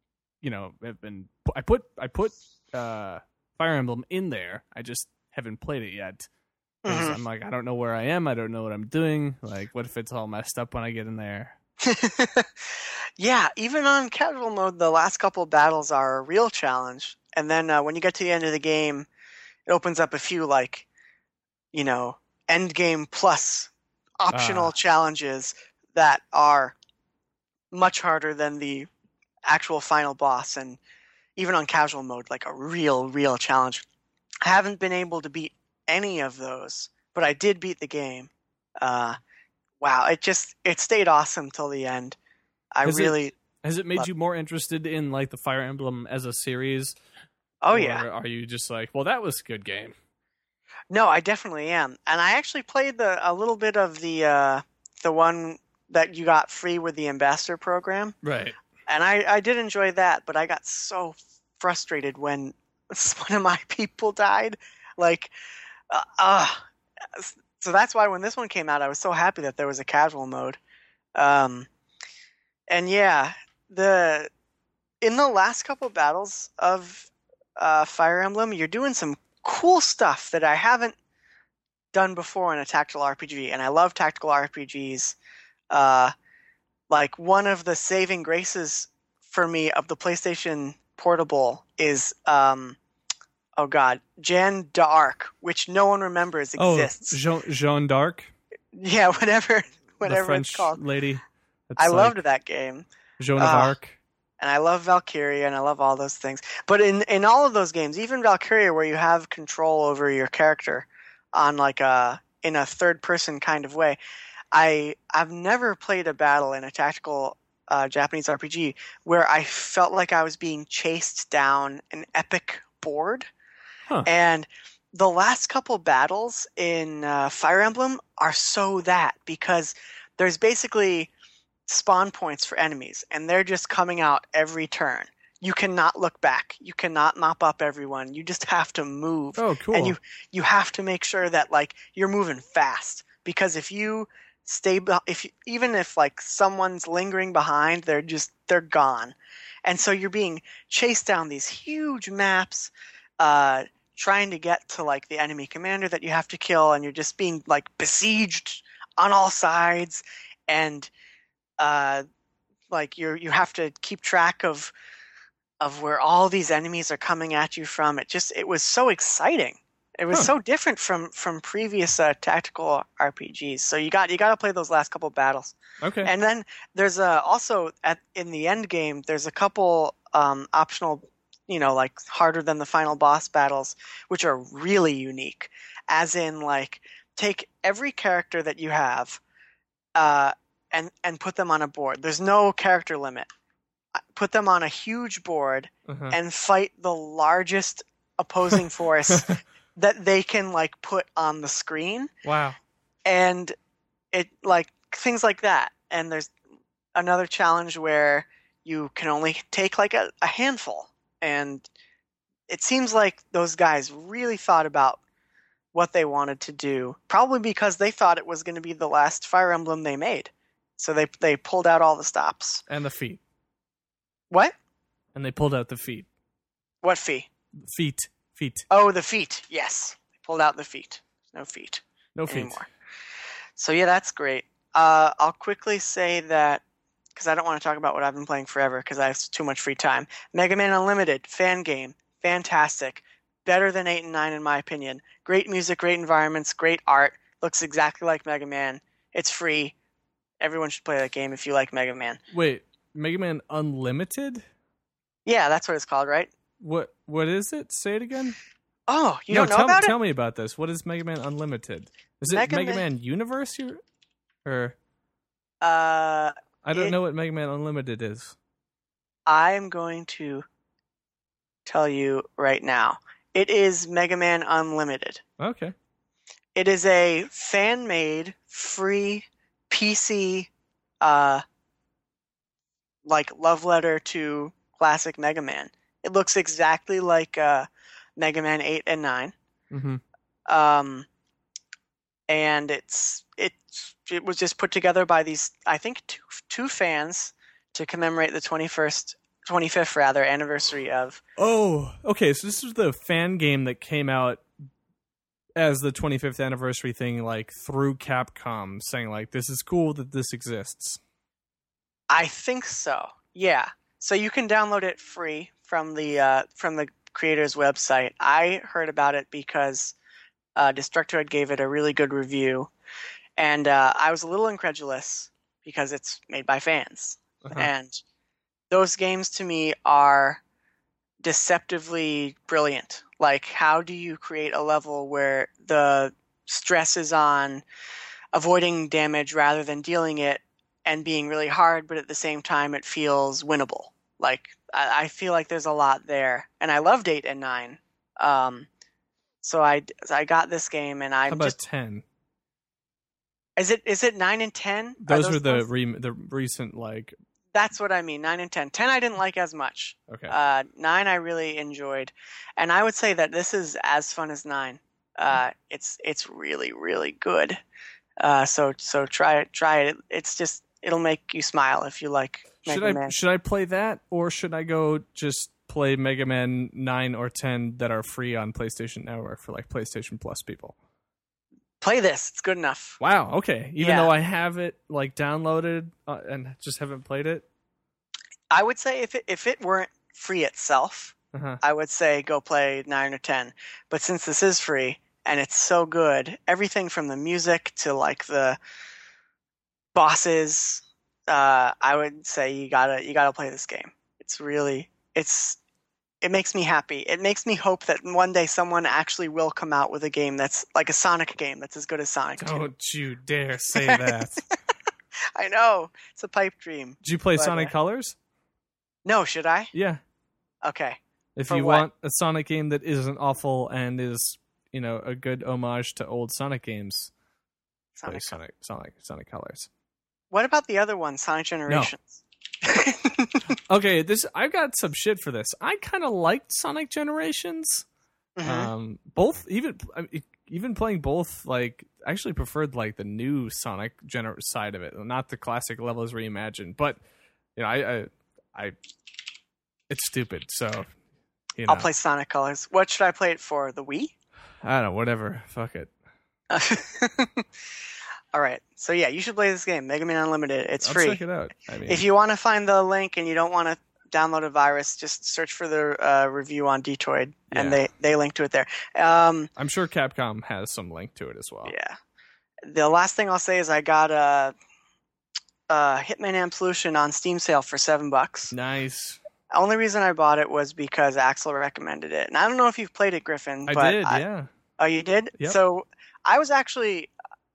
put Fire Emblem in there. I just haven't played it yet. I'm like, I don't know where I am. I don't know what I'm doing. Like, what if it's all messed up when I get in there? Yeah, even on casual mode, the last couple of battles are a real challenge. And then when you get to the end of the game, it opens up a few, like, end game plus optional challenges that are much harder than the actual final boss. And even on casual mode, like a real challenge. I haven't been able to beat any of those, but I did beat the game. Wow, it stayed awesome till the end. Has it made you more interested in like the Fire Emblem as a series? Oh or yeah. Are you just like, well, that was a good game? No, I definitely am, and I actually played a little bit of the one that you got free with the Ambassador program. Right. And I did enjoy that, but I got so frustrated when one of my people died. Like, so that's why when this one came out, I was so happy that there was a casual mode. And yeah, in the last couple battles of Fire Emblem, you're doing some cool stuff that I haven't done before in a tactical RPG, and I love tactical RPGs. Like one of the saving graces for me of the PlayStation Portable is Jeanne d'Arc, which no one remembers exists. Jeanne d'Arc. Yeah, whatever the French it's called. Lady. I loved that game. Joan of Arc. And I love Valkyria, and I love all those things. But in all of those games, even Valkyria, where you have control over your character on like in a third person kind of way, I've never played a battle in a tactical Japanese RPG where I felt like I was being chased down an epic board. Huh. And the last couple battles in Fire Emblem are so that, because there's basically spawn points for enemies, and they're just coming out every turn. You cannot look back. You cannot mop up everyone. You just have to move. Oh, cool. And you have to make sure that like you're moving fast, because if you even if like someone's lingering behind, they're gone. And so you're being chased down these huge maps, trying to get to like the enemy commander that you have to kill, and you're just being like besieged on all sides, and like you have to keep track of where all these enemies are coming at you from. It was so exciting. It was so different from previous tactical RPGs. So you got to play those last couple battles. Okay. And then there's also in the end game, there's a couple optional, like harder than the final boss battles, which are really unique. As in, like, take every character that you have, and put them on a board. There's no character limit. Put them on a huge board and fight the largest opposing force that they can like put on the screen. Wow. And it like things like that. And there's another challenge where you can only take like a handful. And it seems like those guys really thought about what they wanted to do, probably because they thought it was going to be the last Fire Emblem they made. So they pulled out all the stops. And the feet. What? And they pulled out the feet. What feet? Feet. Oh, the feet. Yes. They pulled out the feet. No feet. No feet. Anymore. So yeah, that's great. I'll quickly say that, because I don't want to talk about what I've been playing forever because I have too much free time. Mega Man Unlimited, fan game. Fantastic. Better than 8 and 9 in my opinion. Great music, great environments, great art. Looks exactly like Mega Man. It's free. Everyone should play that game if you like Mega Man. Wait, Mega Man Unlimited? Yeah, that's what it's called, right? What is it? Say it again. Oh, you don't know about it? Tell me about this. What is Mega Man Unlimited? Is it Mega Man Universe? I don't know what Mega Man Unlimited is. I'm going to tell you right now. It is Mega Man Unlimited. Okay. It is a fan-made, free PC like love letter to classic Mega Man. It looks exactly like Mega Man 8 and 9. Mm-hmm. And it was just put together by these, I think, two fans to commemorate the 25th rather anniversary of. Oh, okay. So this is the fan game that came out as the 25th anniversary thing, like through Capcom, saying like this is cool that this exists. I think so. Yeah. So you can download it free from the creator's website. I heard about it because Destructoid gave it a really good review, and I was a little incredulous because it's made by fans, and those games to me are deceptively brilliant. Like, how do you create a level where the stress is on avoiding damage rather than dealing it and being really hard, but at the same time it feels winnable? Like, I feel like there's a lot there, and I loved 8 and 9. So I got this game, and I'm How about just 10? Is it 9 and 10? Those were the recent, like. That's what I mean. 9 and 10. 10 I didn't like as much. Okay. 9 I really enjoyed, and I would say that this is as fun as 9. It's really, really good. So try it. It's just, it'll make you smile if you like Mega Man. Should I play that, or should I go just play Mega Man 9 or 10 that are free on PlayStation Network for like PlayStation Plus people? Play this. It's good enough. Wow. Okay. Even though I have it like downloaded and just haven't played it. I would say if it weren't free itself, I would say go play 9 or 10. But since this is free and it's so good, everything from the music to like the bosses, I would say you gotta play this game. It makes me happy. It makes me hope that one day someone actually will come out with a game that's like a Sonic game that's as good as Sonic 2. Don't you dare say that. I know. It's a pipe dream. Did you play Sonic Colors? No, should I? Yeah. Okay. If you want a Sonic game that isn't awful and is, a good homage to old Sonic games, play Sonic Colors. What about the other one, Sonic Generations? No. Okay, I've got some shit for this. I kind of liked Sonic Generations. Mm-hmm. Even playing both, like, I actually preferred like the new Sonic side of it, not the classic levels reimagined. But I it's stupid. So I'll play Sonic Colors. What should I play it for? The Wii? I don't know. Whatever. Fuck it. All right. So yeah, you should play this game, Mega Man Unlimited. It's free. Check it out. If you want to find the link and you don't want to download a virus, just search for the review on Detoid, and they link to it there. I'm sure Capcom has some link to it as well. Yeah. The last thing I'll say is I got a Hitman Absolution on Steam sale for $7. Nice. The only reason I bought it was because Axel recommended it, and I don't know if you've played it, Griffin. But I did. Yeah. Oh, you did? Yep. So I was actually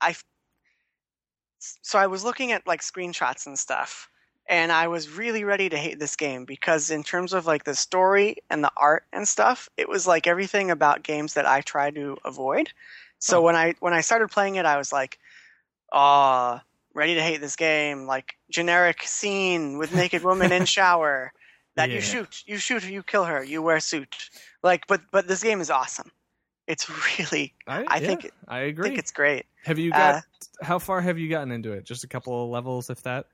So I was looking at like screenshots and stuff, and I was really ready to hate this game because in terms of like the story and the art and stuff, it was like everything about games that I try to avoid. So when I started playing it, I was like, "Oh, ready to hate this game!" Like generic scene with naked woman in shower that you shoot, you kill her, you wear a suit. Like, but this game is awesome. It's really, I agree. I think it's great. Have you got? How far have you gotten into it? Just a couple of levels, if that.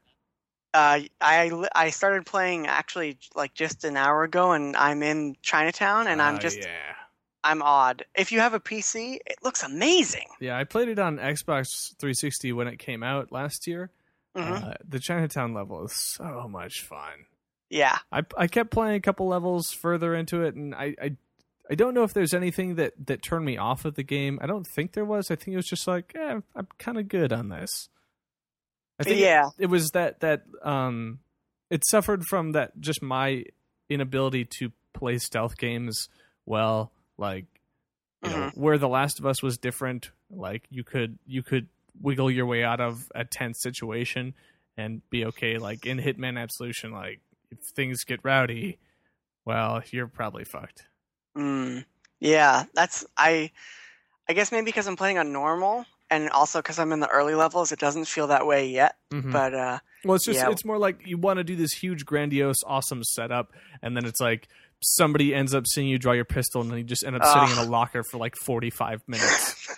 I started playing actually like just an hour ago, and I'm in Chinatown, and I'm awed. If you have a PC, it looks amazing. Yeah, I played it on Xbox 360 when it came out last year. Mm-hmm. The Chinatown level is so much fun. Yeah, I kept playing a couple levels further into it, and I don't know if there's anything that turned me off of the game. I don't think there was. I think it was just like, I'm kind of good on this. I think it was that it suffered from that just my inability to play stealth games well. Like, you know, where The Last of Us was different. Like you could wiggle your way out of a tense situation and be okay. Like in Hitman Absolution, like if things get rowdy, well, you're probably fucked. Yeah, that's I guess maybe because I'm playing on normal, and also because I'm in the early levels, it doesn't feel that way yet. Mhm. But Well, it's just yeah. it's more like you want to do this huge, grandiose, awesome setup, and then it's like somebody ends up seeing you draw your pistol, and then you just end up sitting in a locker for like 45 minutes.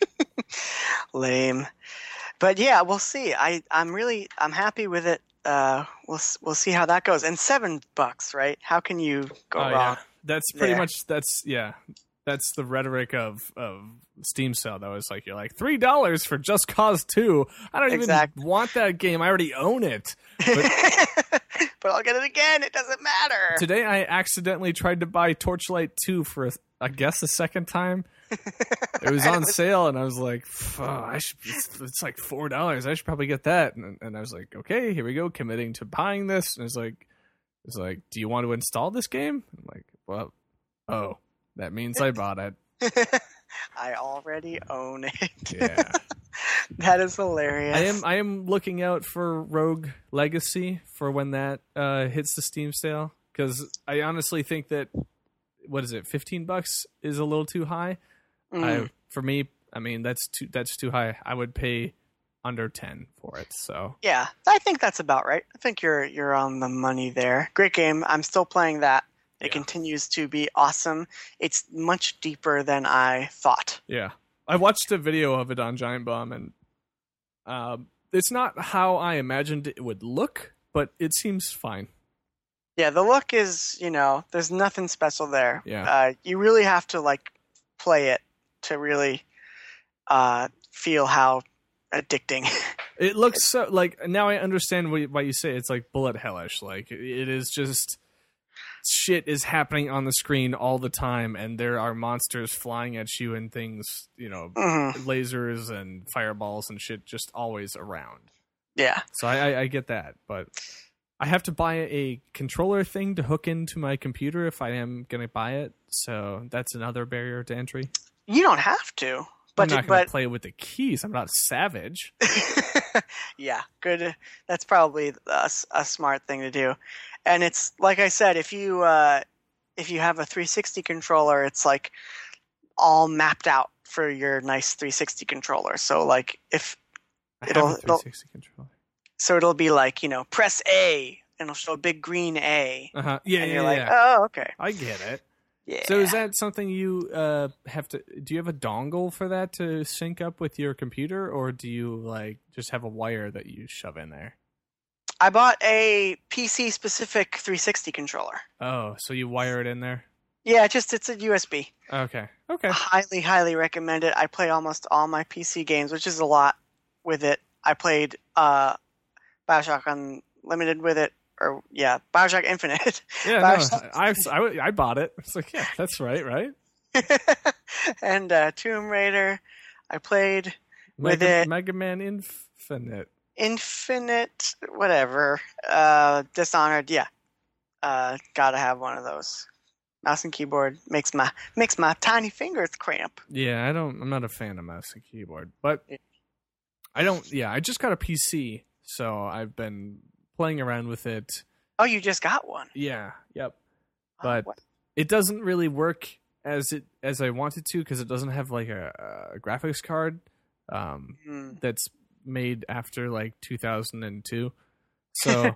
Lame. But yeah, we'll see. I'm happy with it. We'll see how that goes. And $7, right? How can you go wrong? Yeah. That's pretty there? much that's the rhetoric of Steam sale though. It's like you're like $3 for Just Cause 2. I don't even want that game. I already own it. But I'll get it again. It doesn't matter. Today I accidentally tried to buy Torchlight 2 for I guess the second time. It was on sale, and I was like, it's like $4. I should probably get that. And I was like, okay, here we go, committing to buying this. And it's like, do you want to install this game? I'm like, well, oh, that means I bought it. I already own it. Yeah. That is hilarious. I am looking out for Rogue Legacy for when that hits the Steam sale, because I honestly think that, what is it, $15 is a little too high. For me, I mean, that's too high. I would pay under 10 for it. So yeah, I think that's about right. I think you're on the money there. Great game. I'm still playing that. It continues to be awesome. It's much deeper than I thought. Yeah, I watched a video of it on Giant Bomb, and it's not how I imagined it would look, but it seems fine. Yeah, the look is, there's nothing special there. Yeah. You really have to like play it to really feel how addicting. It looks so, like, now I understand why you say it's like bullet hellish. Like, it is just, shit is happening on the screen all the time, and there are monsters flying at you and things, lasers and fireballs and shit just always around. Yeah. So I get that, but I have to buy a controller thing to hook into my computer if I am going to buy it. So that's another barrier to entry. You don't have to. But I'm not going to play with the keys. I'm not savage. Yeah, good. That's probably a smart thing to do. And it's like I said, if you have a 360 controller, it's like all mapped out for your nice 360 controller. So like if I have a 360 controller. So it'll be like, press A, and it'll show a big green A. Uh-huh. Yeah, and yeah, you're like, yeah. oh, okay. I get it. Yeah. So is that something you have to? Do you have a dongle for that to sync up with your computer, or do you like just have a wire that you shove in there? I bought a PC-specific 360 controller. Oh, so you wire it in there? Yeah, it's a USB. Okay. Highly, highly recommend it. I play almost all my PC games, which is a lot with it. I played Bioshock Unlimited with it. Or Bioshock Infinite. Yeah, Bioshock... I bought it. It's like, yeah, that's right. And Tomb Raider, I played with it. Mega Man Infinite, whatever. Dishonored, yeah. Gotta have one of those. Mouse and keyboard makes my tiny fingers cramp. Yeah, I'm not a fan of mouse and keyboard, but I just got a PC, so I've been playing around with it. Oh, you just got one? Yeah, yep. But it doesn't really work as I wanted to, because it doesn't have like a graphics card that's made after like 2002. So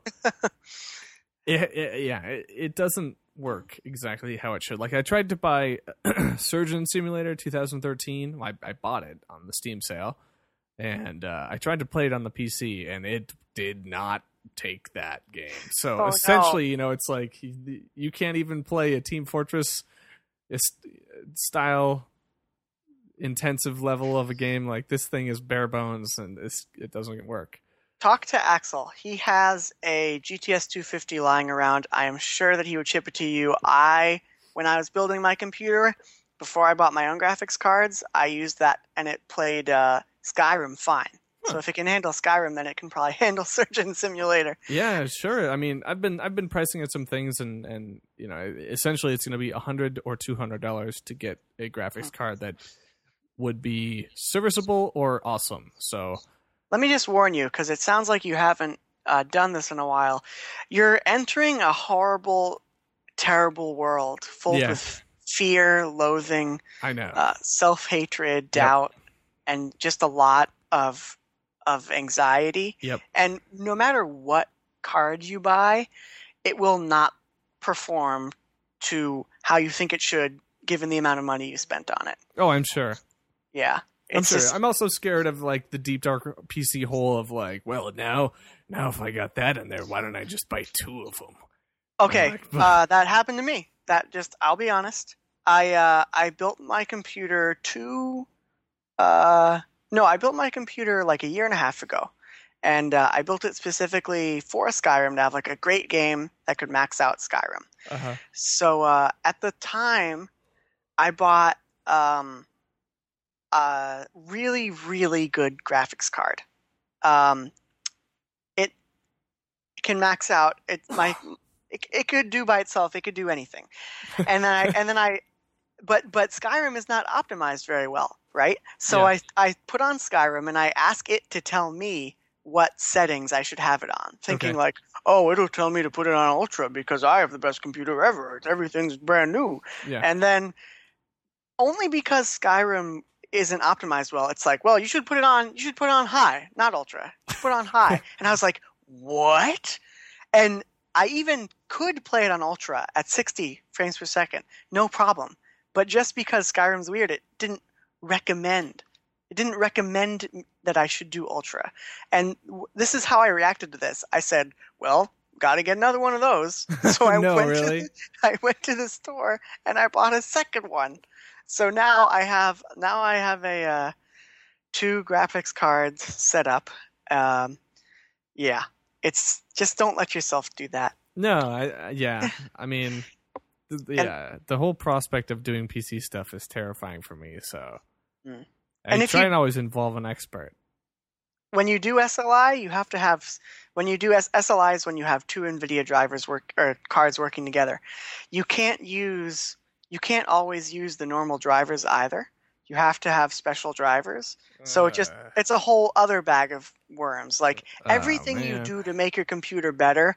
it doesn't work exactly how it should. Like, I tried to buy Surgeon Simulator 2013. I bought it on the Steam sale, and I tried to play it on the PC, and it did not take that game. So essentially, it's like you can't even play a Team Fortress style intensive level of a game. Like, this thing is bare bones, and it doesn't work. Talk to Axel. He has a GTS 250 lying around. I am sure that he would ship it to you. When I was building my computer, before I bought my own graphics cards, I used that, and it played Skyrim fine. So if it can handle Skyrim, then it can probably handle Surgeon Simulator. Yeah, sure. I mean, I've been pricing at some things, and essentially it's going to be $100 or $200 to get a graphics card that would be serviceable or awesome. So let me just warn you, because it sounds like you haven't done this in a while. You're entering a horrible, terrible world full with fear, loathing, I know, self-hatred, doubt. and just a lot of anxiety. Yep. And no matter what card you buy, it will not perform to how you think it should, given the amount of money you spent on it. Oh, I'm sure. Yeah. I'm sure. Just, I'm also scared of like the deep dark PC hole of like, well, now if I got that in there, why don't I just buy 2 of them? okay, that happened to me. I'll be honest. I built my computer I built my computer like a year and a half ago. And I built it specifically for Skyrim to have like a great game that could max out Skyrim. Uh-huh. So at the time, I bought a really, really good graphics card. It can max out. It could do by itself. It could do anything. And then but Skyrim is not optimized very well, right? So Yeah. I put on Skyrim and I ask it to tell me what settings I should have it on, thinking Okay. like, oh, it'll tell me to put it on Ultra because I have the best computer ever. Everything's brand new. Yeah. And then only because Skyrim isn't optimized well, it's like, well, you should put it on high, not Ultra. You should put it on high. And I was like, what? And I even could play it on Ultra at 60 frames per second, no problem. But just because Skyrim's weird, it didn't recommend that I should do Ultra. And this is how I reacted to this. I said, well, got to get another one of those. So I went to the store and I bought a second one. So now I have a 2 graphics cards set up. Yeah, it's just don't let yourself do that. No, I mean, the whole prospect of doing PC stuff is terrifying for me. So, I try and always involve an expert. When you do SLI, you have to have. When you do SLI is when you have 2 NVIDIA drivers cards working together. You can't always use the normal drivers either. You have to have special drivers. So it's a whole other bag of worms. Like everything you do to make your computer better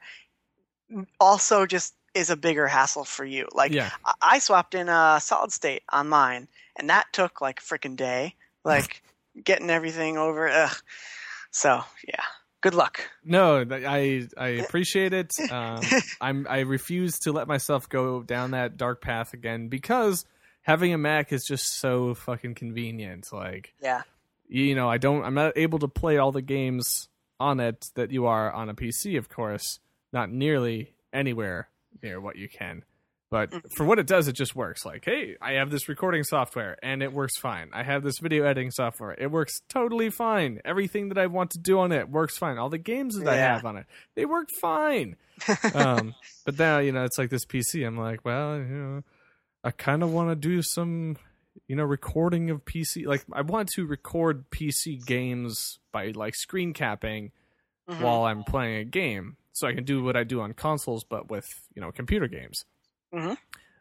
also just is a bigger hassle for you. Like I swapped in a solid state on mine, and that took like a freaking day. Like getting everything over. Ugh. So yeah, good luck. No, I appreciate it. I refuse to let myself go down that dark path again because having a Mac is just so fucking convenient. Like, yeah, I'm not able to play all the games on it that you are on a PC, of course, not nearly anywhere near what you can. But for what it does, it just works. Like, hey, I have this recording software, and it works fine. I have this video editing software. It works totally fine. Everything that I want to do on it works fine. All the games that I have on it, they work fine. But now, it's like this PC. I'm like, well, I kind of want to do some, recording of PC. Like, I want to record PC games by, like, screen capping while I'm playing a game. So I can do what I do on consoles, but with, computer games. Mm-hmm.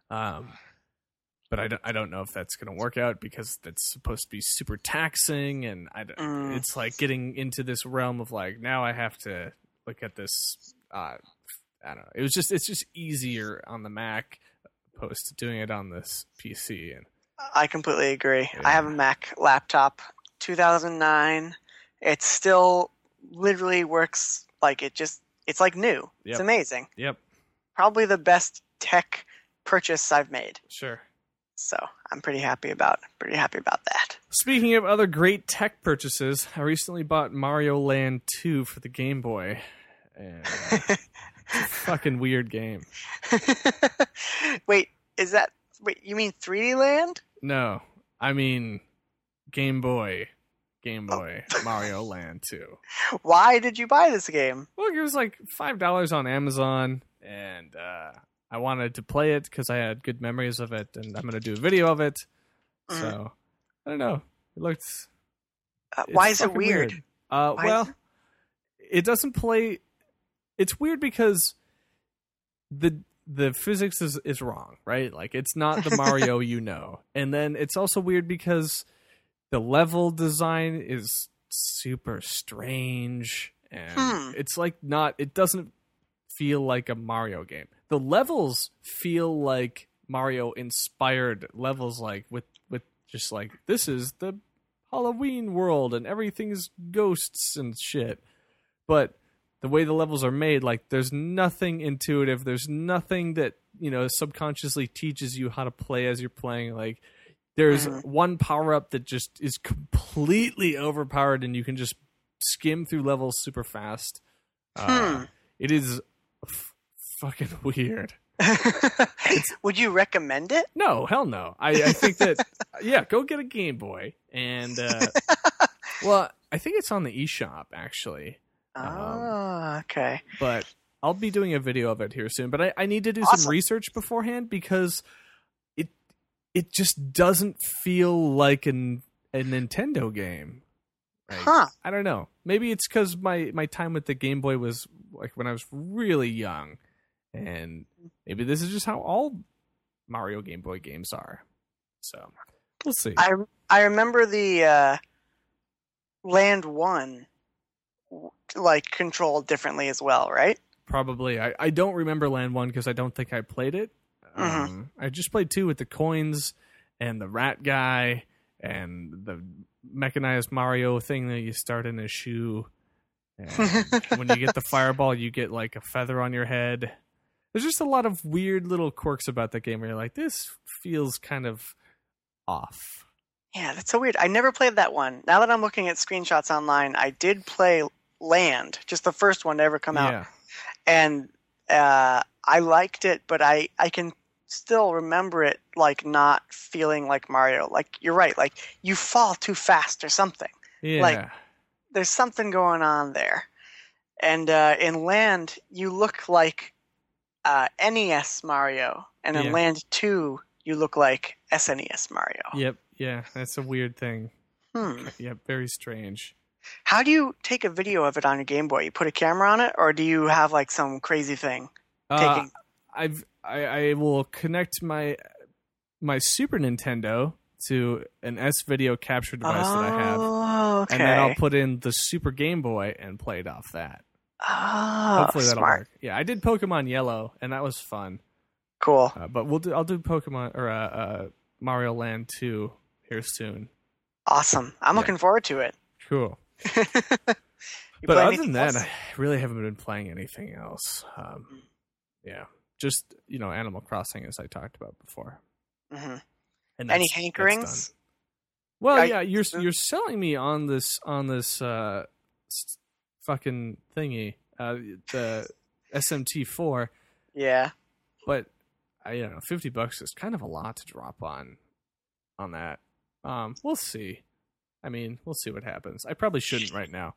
But I don't know if that's going to work out because that's supposed to be super taxing, and it's like getting into this realm of like now I have to look at this. I don't know. It's just easier on the Mac opposed to doing it on this PC. And I completely agree. Yeah. I have a Mac laptop, 2009. It still literally works like it's like new. Yep. It's amazing. Yep. Probably the best tech purchase I've made. Sure. So I'm pretty happy about that. Speaking of other great tech purchases, I recently bought Mario Land 2 for the Game Boy. And, it's a fucking weird game. Wait, you mean 3D Land? No, I mean Game Boy. Mario Land 2. Why did you buy this game? Well, it was like $5 on Amazon, and I wanted to play it because I had good memories of it, and I'm going to do a video of it. So, I don't know. It looks... why is it weird? It doesn't play... It's weird because the physics is wrong, right? Like, it's not the Mario And then it's also weird because the level design is super strange, and it's like it doesn't feel like a Mario game. The levels feel like Mario inspired levels, like with just like this is the Halloween world and everything's ghosts and shit. But the way the levels are made, like, there's nothing intuitive. There's nothing that, subconsciously teaches you how to play as you're playing. Like, there's one power-up that just is completely overpowered and you can just skim through levels super fast. It is fucking weird. Would you recommend it? No, hell no. I think that, go get a Game Boy. And, well, I think it's on the eShop, actually. Okay. But I'll be doing a video of it here soon. But I need to do some research beforehand because it just doesn't feel like a Nintendo game. Like, I don't know. Maybe it's because my time with the Game Boy was like when I was really young. And maybe this is just how all Mario Game Boy games are. So, we'll see. I remember the Land 1 like controlled differently as well, right? Probably. I don't remember Land 1 because I don't think I played it. I just played 2 with the coins and the rat guy and the mechanized Mario thing that you start in a shoe. And when you get the fireball, you get like a feather on your head. There's just a lot of weird little quirks about the game where you're like, this feels kind of off. Yeah, that's so weird. I never played that one. Now that I'm looking at screenshots online, I did play Land, just the first one to ever come out. And I liked it, but I can still remember it like not feeling like Mario. Like, you're right, like you fall too fast or something. Yeah. Like there's something going on there. And in Land, you look like NES Mario, and in Land 2, you look like SNES Mario. Yep, yeah, that's a weird thing. Yep, very strange. How do you take a video of it on your Game Boy? You put a camera on it, or do you have like some crazy thing? I will connect my Super Nintendo to an S-Video capture device that I have, okay. and then I'll put in the Super Game Boy and play it off that. Hopefully that'll work. Yeah, I did Pokemon Yellow, and that was fun. Cool. But I'll do Pokemon or Mario Land 2 here soon. Awesome. I'm looking forward to it. Cool. But other than that, I really haven't been playing anything else. Just Animal Crossing, as I talked about before. And any hankerings? Well, you're selling me on this fucking thingy, the SMT4. Yeah. But I don't know, $50 is kind of a lot to drop on that. We'll see. I mean, we'll see what happens. I probably shouldn't right now.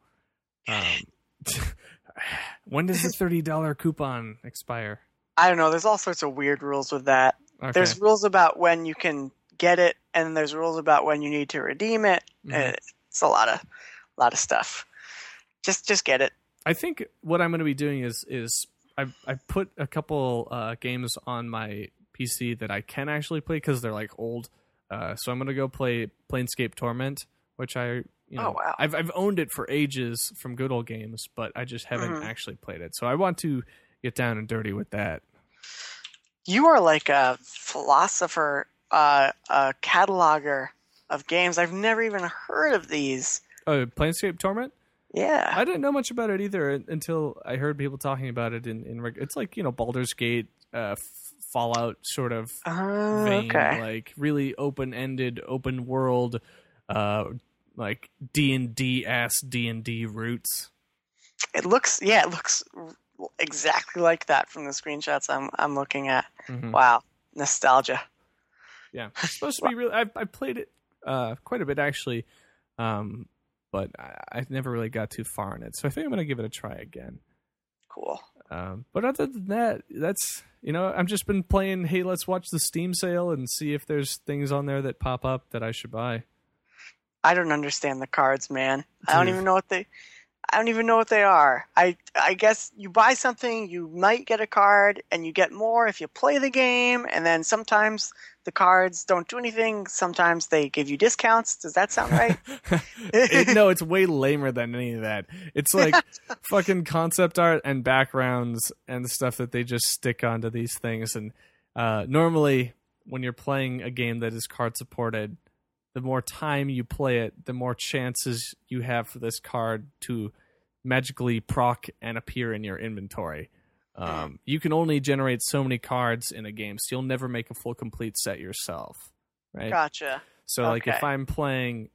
When does the $30 coupon expire? I don't know. There's all sorts of weird rules with that. Okay. There's rules about when you can get it, and there's rules about when you need to redeem it. It's a lot of stuff. Just get it. I think what I'm going to be doing is I put a couple games on my PC that I can actually play because they're like old. So I'm going to go play Planescape Torment, which oh, wow. I've owned it for ages from Good Old Games, but I just haven't actually played it. So I want to get down and dirty with that. You are like a philosopher, a cataloger of games. I've never even heard of these. Oh, Planescape Torment? Yeah. I didn't know much about it either until I heard people talking about it in it's like, Baldur's Gate, Fallout sort of vein, like really open-ended, open world, like D&D-ass D&D roots. It looks exactly like that from the screenshots I'm looking at. Wow, nostalgia. Yeah, it's supposed to be really. I played it quite a bit actually, but I never really got too far in it. So I think I'm gonna give it a try again. Cool. But other than that, that's I've just been playing. Hey, let's watch the Steam sale and see if there's things on there that pop up that I should buy. I don't understand the cards, man. Dude. I don't even know what they are. I guess you buy something, you might get a card, and you get more if you play the game, and then sometimes the cards don't do anything. Sometimes they give you discounts. Does that sound right? No, it's way lamer than any of that. It's like fucking concept art and backgrounds and the stuff that they just stick onto these things. And normally when you're playing a game that is card supported, the more time you play it, the more chances you have for this card to magically proc and appear in your inventory. You can only generate so many cards in a game, so you'll never make a full complete set yourself, right? Gotcha. So like if I'm playing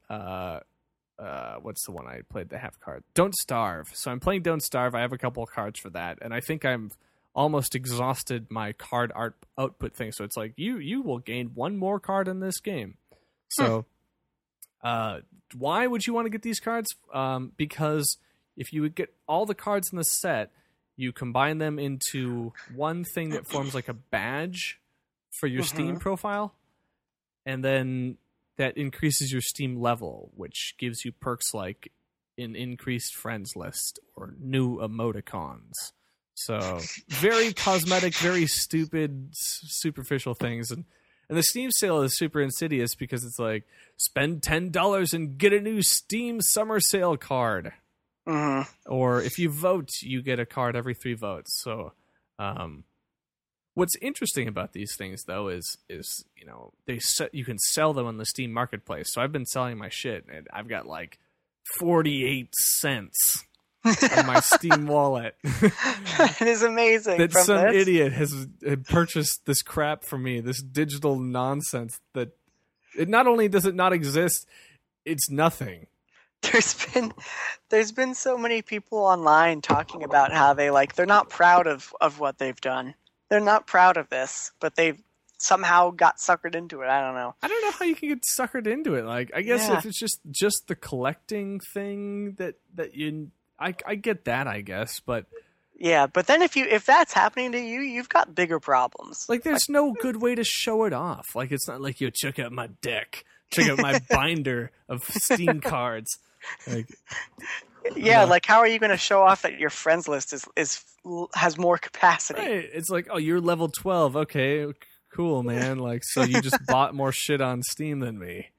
what's the one I played the half card? Don't Starve. So I'm playing Don't Starve. I have a couple of cards for that, and I think I'm almost exhausted my card art output thing. So it's like you will gain one more card in this game. So why would you want to get these cards? Because if you would get all the cards in the set, you combine them into one thing that forms like a badge for your Steam profile, and then that increases your Steam level, which gives you perks like an increased friends list or new emoticons. So very cosmetic, very stupid, superficial things. And the Steam sale is super insidious because it's like, spend $10 and get a new Steam summer sale card. Or if you vote, you get a card every 3 votes. So what's interesting about these things, though, is you know, you can sell them on the Steam marketplace. So I've been selling my shit, and I've got like 48 cents on my Steam wallet. It is amazing that some idiot has purchased this crap for me, this digital nonsense that it not only does it not exist, it's nothing. There's been so many people online talking about how they're not proud of what they've done. They're not proud of this, but they've somehow got suckered into it. I don't know how you can get suckered into it. Like, I guess if it's just the collecting thing that you, I get that, I guess, but yeah, but then if that's happening to you, you've got bigger problems. Like, there's no good way to show it off. Like, it's not like, you check out my deck, check out my binder of Steam cards. Like, like, how are you going to show off that your friends list has more capacity? Right. It's like, oh, you're level 12. Okay, cool, man. Like, so you just bought more shit on Steam than me.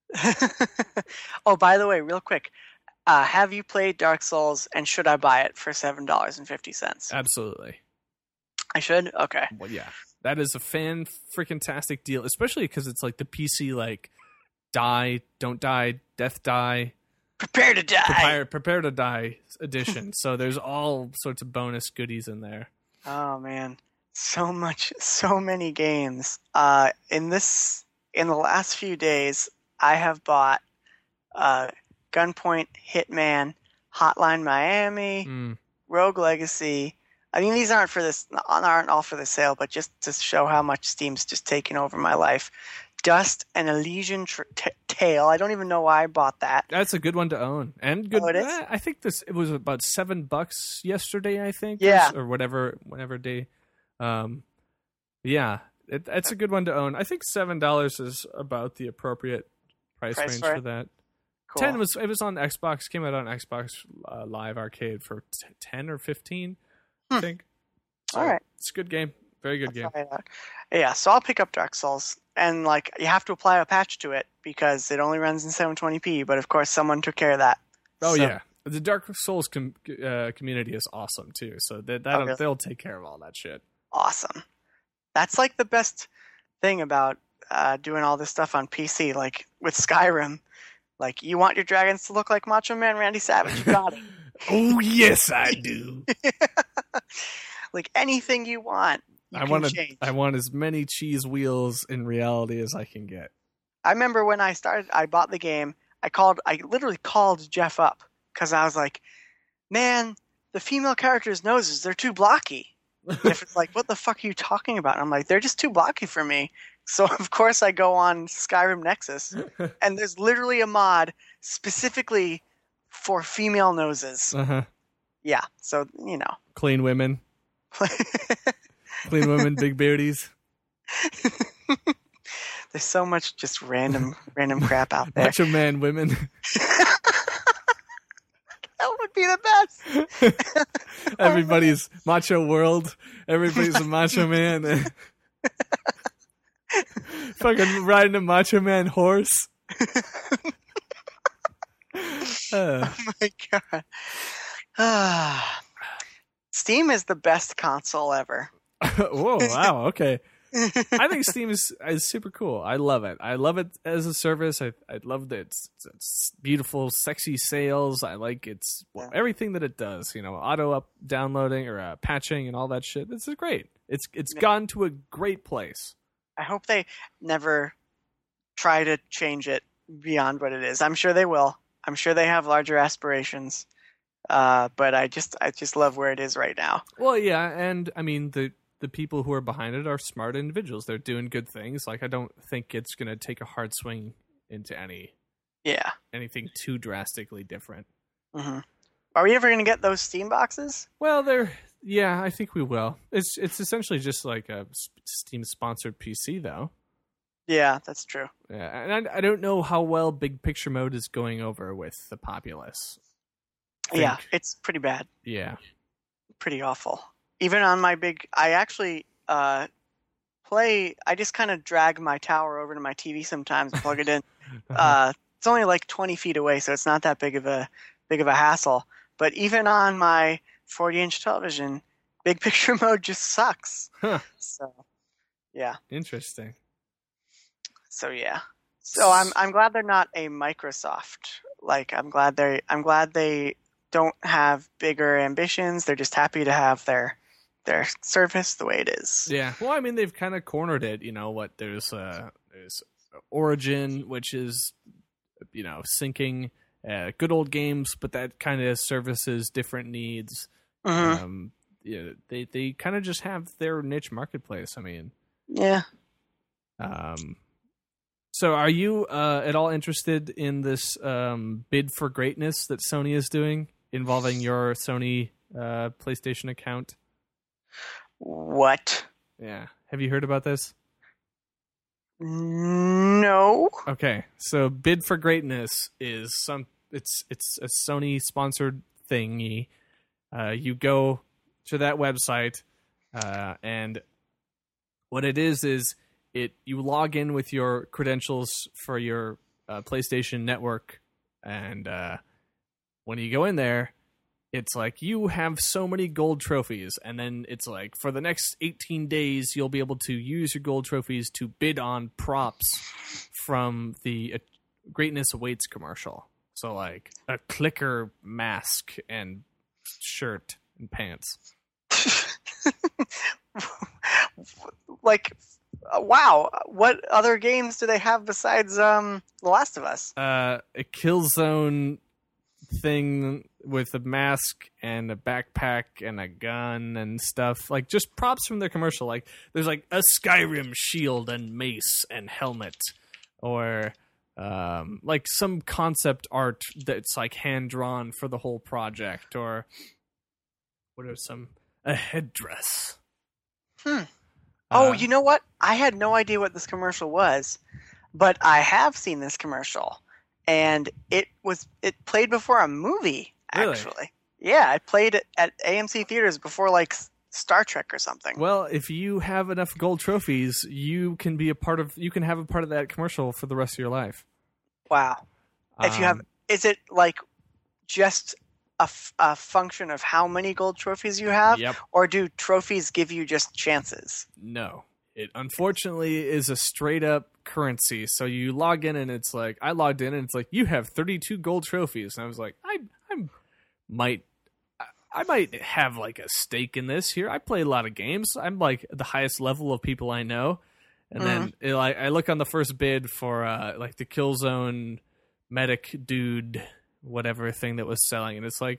Oh, by the way, real quick, have you played Dark Souls, and should I buy it for $7.50? Absolutely. I should? Okay. Well, yeah. That is a fan-freaking-tastic deal, especially because it's like the PC, like, die, don't die, death die. Prepare to die. Prepare to die edition. So there's all sorts of bonus goodies in there. Oh man, so many games. In the last few days, I have bought Gunpoint, Hitman, Hotline Miami, Rogue Legacy. I mean, these aren't all for the sale, but just to show how much Steam's just taken over my life. Dust and Elysian Tale. I don't even know why I bought that. That's a good one to own, and good. Oh, it is? I think it was about $7 yesterday. I think, yeah, or whatever day. Yeah, it's a good one to own. I think $7 is about the appropriate price range for that. Cool. It was on Xbox. Came out on Xbox Live Arcade for 10 or 15. I think. So all right, it's a good game. Very good game. Yeah, so I'll pick up Dark Souls, and like, you have to apply a patch to it because it only runs in 720p. But of course, someone took care of that. Oh yeah, the Dark Souls community is awesome too. So they'll take care of all that shit. Awesome. That's like the best thing about doing all this stuff on PC. Like with Skyrim, like, you want your dragons to look like Macho Man Randy Savage, you got it. Oh yes, I do. Like, anything you want. I want as many cheese wheels in reality as I can get. I remember when I bought the game, I literally called Jeff up because I was like, man, the female characters' noses, they're too blocky. Jeff was like, what the fuck are you talking about? And I'm like, they're just too blocky for me. So of course I go on Skyrim Nexus, and there's literally a mod specifically for female noses. Yeah, so, you know. Clean women. Clean women, big booties. There's so much just random crap out there. Macho Man women. That would be the best. Everybody's macho world. Everybody's a macho man. Fucking riding a Macho Man horse. Oh my god. Steam is the best console ever. Whoa, wow, okay. I think Steam is super cool. I love it. I love it as a service. I love that it's beautiful, sexy sales. I like everything that it does. Auto up downloading or patching and all that shit. This is great. It's gone to a great place. I hope they never try to change it beyond what it is. I'm sure they will. I'm sure they have larger aspirations. But I just love where it is right now. Well, yeah, and I mean the people who are behind it are smart individuals. They're doing good things. Like I don't think it's going to take a hard swing into anything too drastically different. Mm-hmm. Are we ever going to get those Steam boxes? Well, I think we will. It's essentially just like a Steam sponsored PC, though. Yeah, that's true. Yeah, and I don't know how well Big Picture Mode is going over with the populace. Yeah, it's pretty bad. Yeah. Pretty awful. Even on my I actually play, I just kind of drag my tower over to my TV sometimes and plug it in. It's only like 20 feet away, so it's not that big of a hassle. But even on my 40-inch television, Big Picture Mode just sucks. Huh. So, yeah. Interesting. So, yeah. So I'm glad they're not a Microsoft. Like I'm glad they don't have bigger ambitions. They're just happy to have their service the way it is. Yeah. Well, I mean, they've kind of cornered it. There's Origin, which is syncing good old games, but that kind of services different needs. Mm-hmm. They kind of just have their niche marketplace. I mean, yeah. So are you at all interested in this bid for greatness that Sony is doing involving your Sony PlayStation account? What? Yeah. Have you heard about this? No. Okay. So bid for greatness is it's a Sony sponsored thingy. You go to that website and what it is you log in with your credentials for your PlayStation Network, and when you go in there, it's like you have so many gold trophies, and then it's like for the next 18 days, you'll be able to use your gold trophies to bid on props from the Greatness Awaits commercial. So like a clicker mask and shirt and pants. Like, wow, what other games do they have besides The Last of Us? A Killzone thing with a mask and a backpack and a gun and stuff. Like, just props from their commercial. Like, there's like a Skyrim shield and mace and helmet. Or like some concept art that's like hand-drawn for the whole project. Or what are a headdress. Oh, you know what? I had no idea what this commercial was, but I have seen this commercial, and it played before a movie. Actually, really? Yeah, it played at AMC theaters before like Star Trek or something. Well, if you have enough gold trophies, you can have a part of that commercial for the rest of your life. Wow! If you have, is it like just a function of how many gold trophies you have? Yep. Or do trophies give you just chances? No. It unfortunately is a straight up currency. So you log in and it's like, I logged in and it's like, you have 32 gold trophies. And I was like, I might have like a stake in this here. I play a lot of games. I'm like the highest level of people I know. And then I look on the first bid for like the Killzone medic dude, whatever thing that was selling, and it's like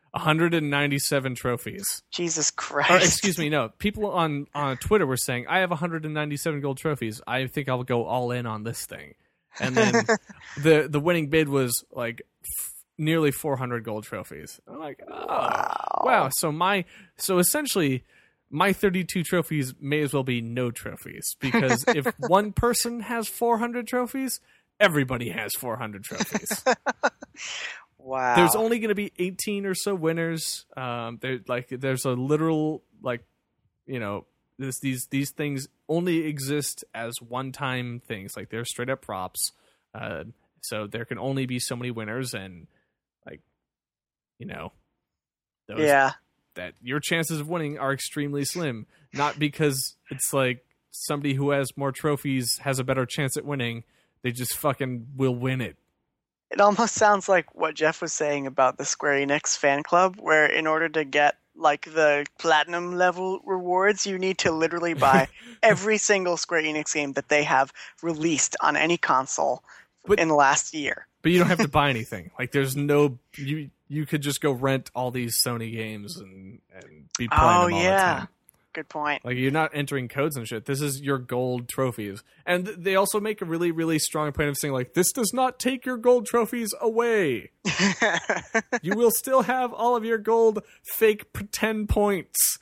197 trophies. Jesus Christ. Or, excuse me, no. People on Twitter were saying, I have 197 gold trophies. I think I'll go all in on this thing. And then the winning bid was like nearly 400 gold trophies. I'm like, oh, wow. So essentially, my 32 trophies may as well be no trophies, because if one person has 400 trophies, everybody has 400 trophies. Wow. There's only going to be 18 or so winners. There's a literal, like, you know, these things only exist as one-time things. Like, they're straight up props. So there can only be so many winners, and like, you know, that your chances of winning are extremely slim. Not because it's like somebody who has more trophies has a better chance at winning, they just fucking will win it. It almost sounds like what Jeff was saying about the Square Enix fan club, where in order to get like the platinum level rewards, you need to literally buy every single Square Enix game that they have released on any console in the last year. But you don't have to buy anything. Like there's no you could just go rent all these Sony games and be playing them all the time. Good point. Like, you're not entering codes and shit. This is your gold trophies. And they also make a really, really strong point of saying, like, this does not take your gold trophies away. You will still have all of your gold fake pretend points.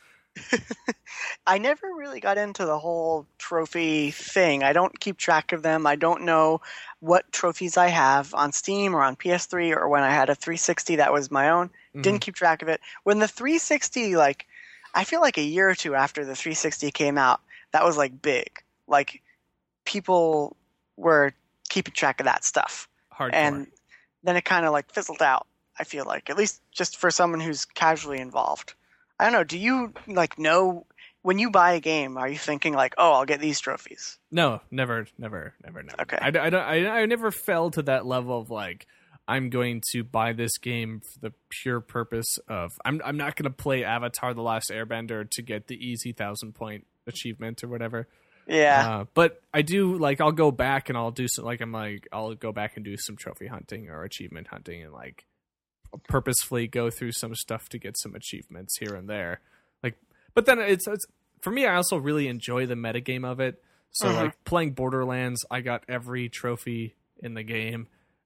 I never really got into the whole trophy thing. I don't keep track of them. I don't know what trophies I have on Steam or on PS3 or when I had a 360 that was my own. Didn't keep track of it. When the 360, like, I feel like a year or two after the 360 came out, that was like big. Like people were keeping track of that stuff. Hardcore. And then it kind of like fizzled out, I feel like, at least just for someone who's casually involved. I don't know. Do you like know when you buy a game, are you thinking like, oh, I'll get these trophies? No, never. Okay. I never fell to that level of like, I'm going to buy this game for the pure purpose of I'm not going to play Avatar: The Last Airbender to get the easy 1,000-point achievement or whatever. Yeah. But I do like I'll go back and I'll do some I'll go back and do some trophy hunting or achievement hunting and like purposefully go through some stuff to get some achievements here and there. Like, but then it's for me. I also really enjoy the metagame of it. So like playing Borderlands, I got every trophy in the game.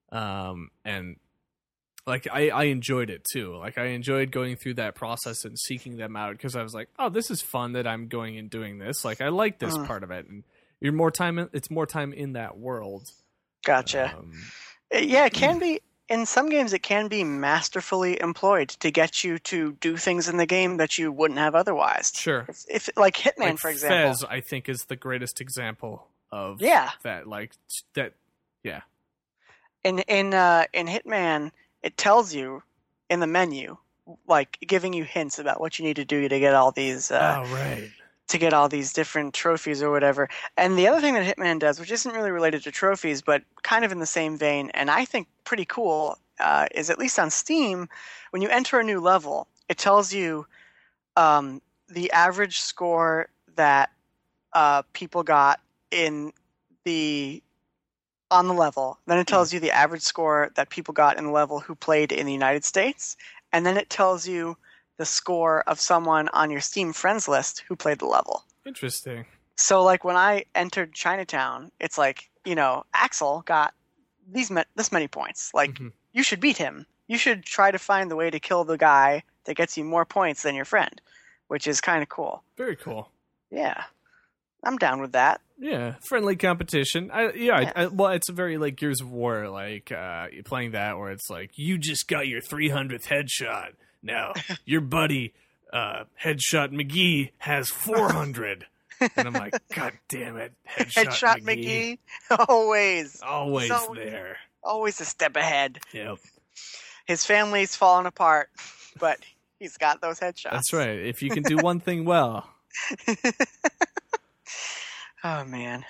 And like I enjoyed it too. Like I enjoyed going through that process and seeking them out because I was like, oh, this is fun that I'm going and doing this. Like I like this part of it, and it's more time in that world. Gotcha. Yeah, it can be in some games. It can be masterfully employed to get you to do things in the game that you wouldn't have otherwise. Sure. If like Hitman, like for example, Fez, I think is the greatest example of that. Like that. Yeah. In Hitman, it tells you in the menu, like giving you hints about what you need to do to get all these to get all these different trophies or whatever. And the other thing that Hitman does, which isn't really related to trophies, but kind of in the same vein, and I think pretty cool, is at least on Steam, when you enter a new level, it tells you the average score that people got on the level. Then it tells you the average score that people got in the level who played in the United States. And then it tells you the score of someone on your Steam friends list who played the level. Interesting. So like when I entered Chinatown, it's like, Axel got this many points. Like you should beat him. You should try to find the way to kill the guy that gets you more points than your friend, which is kind of cool. Very cool. Yeah. I'm down with that. Yeah, friendly competition. Well, it's a very like Gears of War, like playing that where it's like you just got your 300th headshot. Now your buddy Headshot McGee has 400, and I'm like, God damn it, Headshot McGee. Always there, always a step ahead. Yep. His family's falling apart, but he's got those headshots. That's right. If you can do one thing well. Oh man,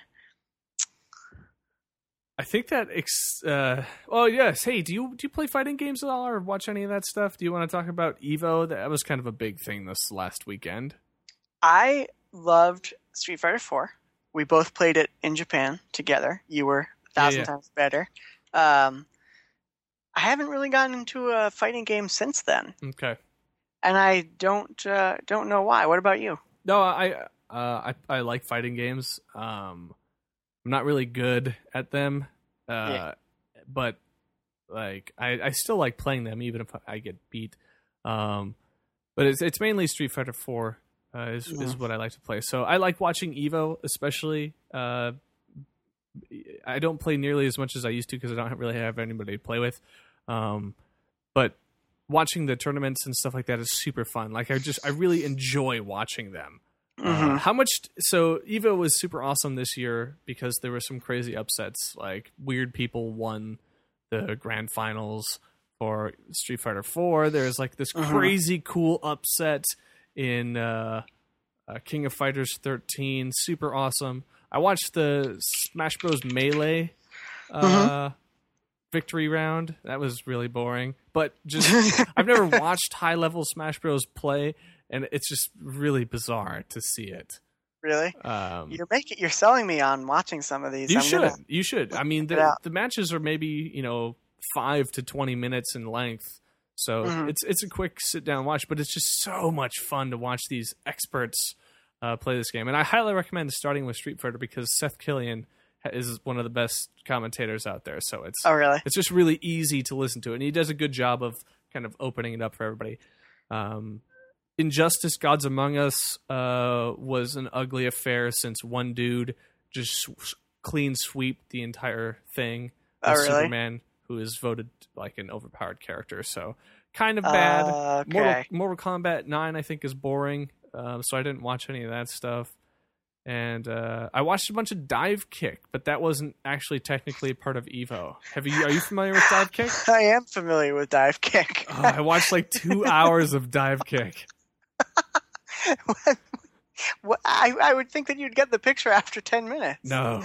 I think that. Oh yes. Hey, do you play fighting games at all, or watch any of that stuff? Do you want to talk about Evo? That was kind of a big thing this last weekend. I loved Street Fighter 4. We both played it in Japan together. You were 1,000 times better. I haven't really gotten into a fighting game since then. Okay. And I don't know why. What about you? No, I like fighting games. I'm not really good at them, but like I still like playing them even if I get beat. But it's mainly Street Fighter 4 is what I like to play. So I like watching Evo, especially. I don't play nearly as much as I used to because I don't really have anybody to play with. But watching the tournaments and stuff like that is super fun. Like I really enjoy watching them. So Evo was super awesome this year because there were some crazy upsets. Like weird people won the grand finals for Street Fighter 4. There's like this crazy cool upset in King of Fighters 13, super awesome. I watched the Smash Bros. Melee victory round. That was really boring. But just I've never watched high-level Smash Bros. Play, and it's just really bizarre to see it. Really? You're selling me on watching some of these. You should. I mean, the matches are maybe 5 to 20 minutes in length, so it's a quick sit down watch. But it's just so much fun to watch these experts play this game, and I highly recommend starting with Street Fighter because Seth Killian is one of the best commentators out there. So it's it's just really easy to listen to, and he does a good job of kind of opening it up for everybody. Injustice Gods Among Us was an ugly affair since one dude just clean sweeped the entire thing. Superman, who is voted like an overpowered character, so kind of bad. Okay. Mortal Kombat 9 I think is boring, so I didn't watch any of that stuff. And I watched a bunch of Dive Kick, but that wasn't actually technically part of EVO. Are you familiar with Dive Kick? I am familiar with Dive Kick. I watched like 2 hours of Dive Kick. I would think that you'd get the picture after 10 minutes. No.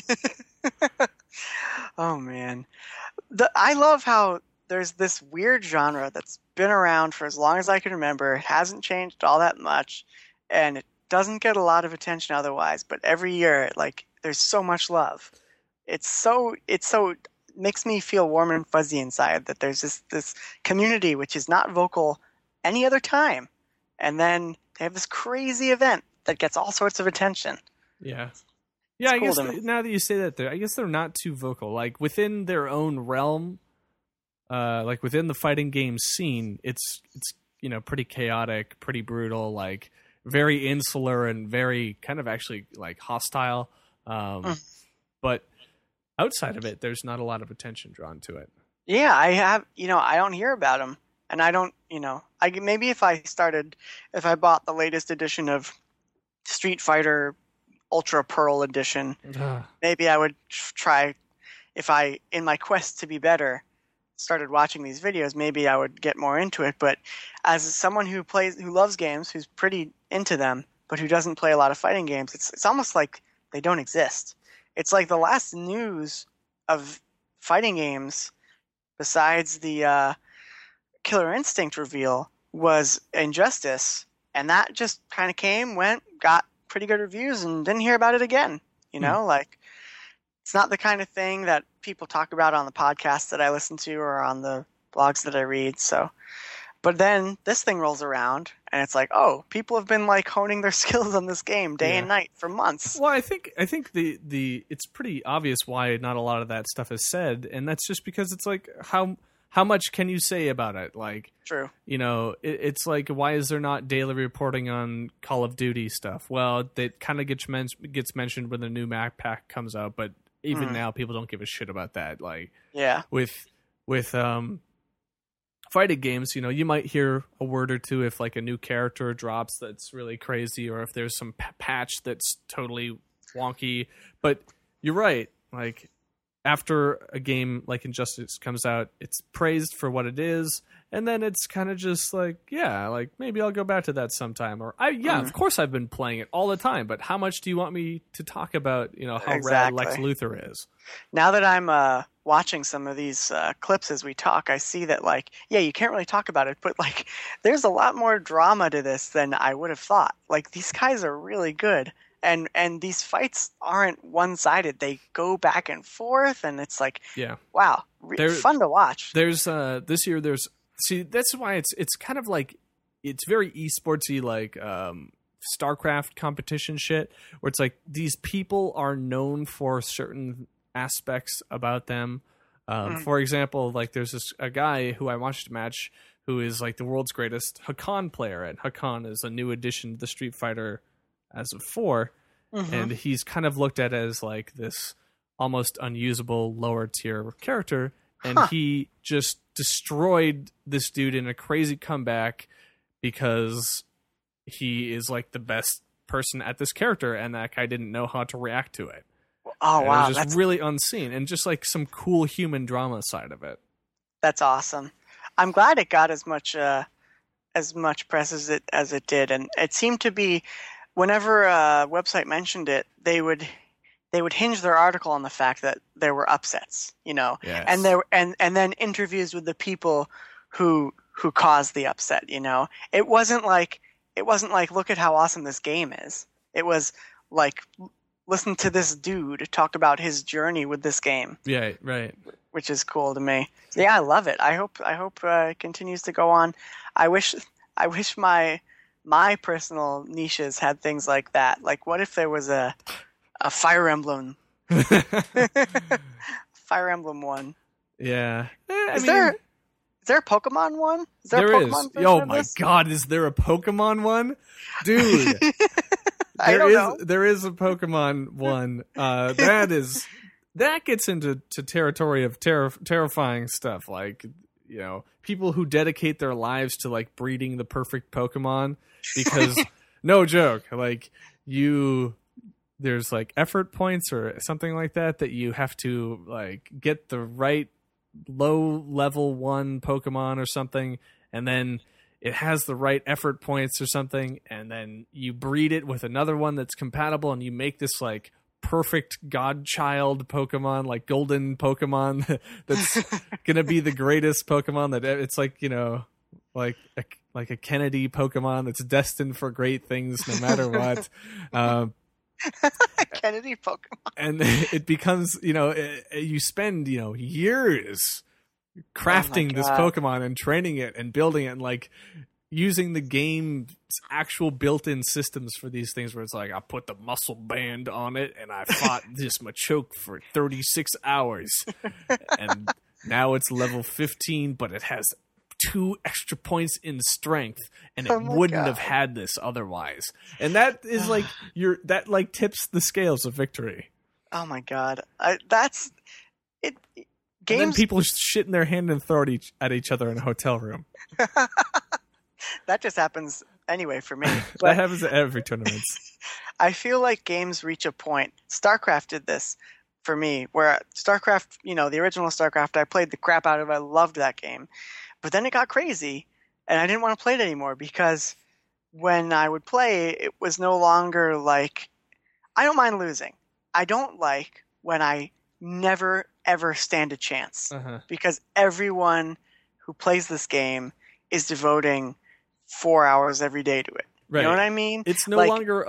Oh, man. I love how there's this weird genre that's been around for as long as I can remember. It hasn't changed all that much, and it doesn't get a lot of attention otherwise, but every year, there's so much love. It's so makes me feel warm and fuzzy inside that there's this community which is not vocal any other time, and then they have this crazy event that gets all sorts of attention. Yeah. Yeah, I guess now that you say that, I guess they're not too vocal. Like within their own realm, like within the fighting game scene, it's pretty chaotic, pretty brutal, like very insular and very kind of actually like hostile. But outside of it, there's not a lot of attention drawn to it. Yeah, I don't hear about them, and I don't, maybe if I bought the latest edition of Street Fighter Ultra Pearl Edition, maybe I would try, in my quest to be better, started watching these videos, maybe I would get more into it. But as someone who loves games, who's pretty into them, but who doesn't play a lot of fighting games, it's almost like they don't exist. It's like the last news of fighting games, besides the Killer Instinct reveal, was Injustice, and that just kind of got pretty good reviews, and didn't hear about it again. It's not the kind of thing that people talk about on the podcasts that I listen to or on the blogs that I read. So, but then this thing rolls around, and it's like, oh, people have been honing their skills on this game day and night for months. Well, I think the it's pretty obvious why not a lot of that stuff is said, and that's just because it's like how much can you say about it? Like, true. It's like, why is there not daily reporting on Call of Duty stuff? Well, it kind of gets mentioned when the new map pack comes out, but even now, people don't give a shit about that. Like, yeah, with fighting games, you might hear a word or two if like a new character drops that's really crazy, or if there's some patch that's totally wonky. But you're right. Like, after a game like Injustice comes out, it's praised for what it is, and then it's kind of just like, yeah, like maybe I'll go back to that sometime. Or of course I've been playing it all the time, but how much do you want me to talk about, how rad Lex Luthor is? Now that I'm watching some of these clips as we talk, I see that you can't really talk about it, but there's a lot more drama to this than I would have thought. Like, these guys are really good. And these fights aren't one-sided. They go back and forth, and it's like, wow, fun to watch. There's this year. That's why it's kind of like, it's very esportsy, like StarCraft competition shit, where it's like these people are known for certain aspects about them. For example, like there's a guy who I watched a match who is like the world's greatest Hakan player, and Hakan is a new addition to the Street Fighter as of 4, and he's kind of looked at as like this almost unusable lower tier character, and he just destroyed this dude in a crazy comeback because he is like the best person at this character, and that guy didn't know how to react to it. Oh, wow. It was just really unseen, and just like some cool human drama side of it. That's awesome. I'm glad it got as much press as it did, and it seemed to be whenever a website mentioned it, they would hinge their article on the fact that there were upsets, Yes. and then interviews with the people who caused the upset. It wasn't like look at how awesome this game is. It was like, listen to this dude talk about his journey with this game. Yeah, right. Which is cool to me. So yeah, I love it. I hope it continues to go on. I wish my personal niches had things like that. Like, what if there was a Fire Emblem Fire Emblem one? Yeah. Is there a Pokemon one? Is there a Pokemon version Oh of my this? god, is there a Pokemon one? Dude. I don't know. There is a Pokemon one. That gets into territory of terrifying stuff, like, people who dedicate their lives to like breeding the perfect Pokemon, because no joke, like there's like effort points or something like that you have to like get the right low level 1 Pokemon or something, and then it has the right effort points or something, and then you breed it with another one that's compatible, and you make this like perfect godchild Pokemon, like golden Pokemon that's gonna be the greatest Pokemon that it's like, like a Kennedy Pokemon that's destined for great things no matter what. Kennedy Pokemon. And it becomes, you spend, years crafting this Pokemon and training it and building it and like using the game's actual built-in systems for these things, where it's like, I put the muscle band on it and I fought this Machoke for 36 hours and now it's level 15, but it has 2 extra points in strength, and it wouldn't have had this otherwise. And that is like that like tips the scales of victory. Oh my god, that's it. Games. And then people shit in their hand and throw it at each other in a hotel room. That just happens anyway for me. That happens at every tournament. I feel like games reach a point. StarCraft did this for me, where StarCraft, the original StarCraft, I played the crap out of it. I loved that game. But then it got crazy, and I didn't want to play it anymore, because when I would play, it was no longer like, I don't mind losing. I don't like when I never, ever stand a chance, because everyone who plays this game is devoting 4 hours every day to it. Right. You know what I mean? It's no longer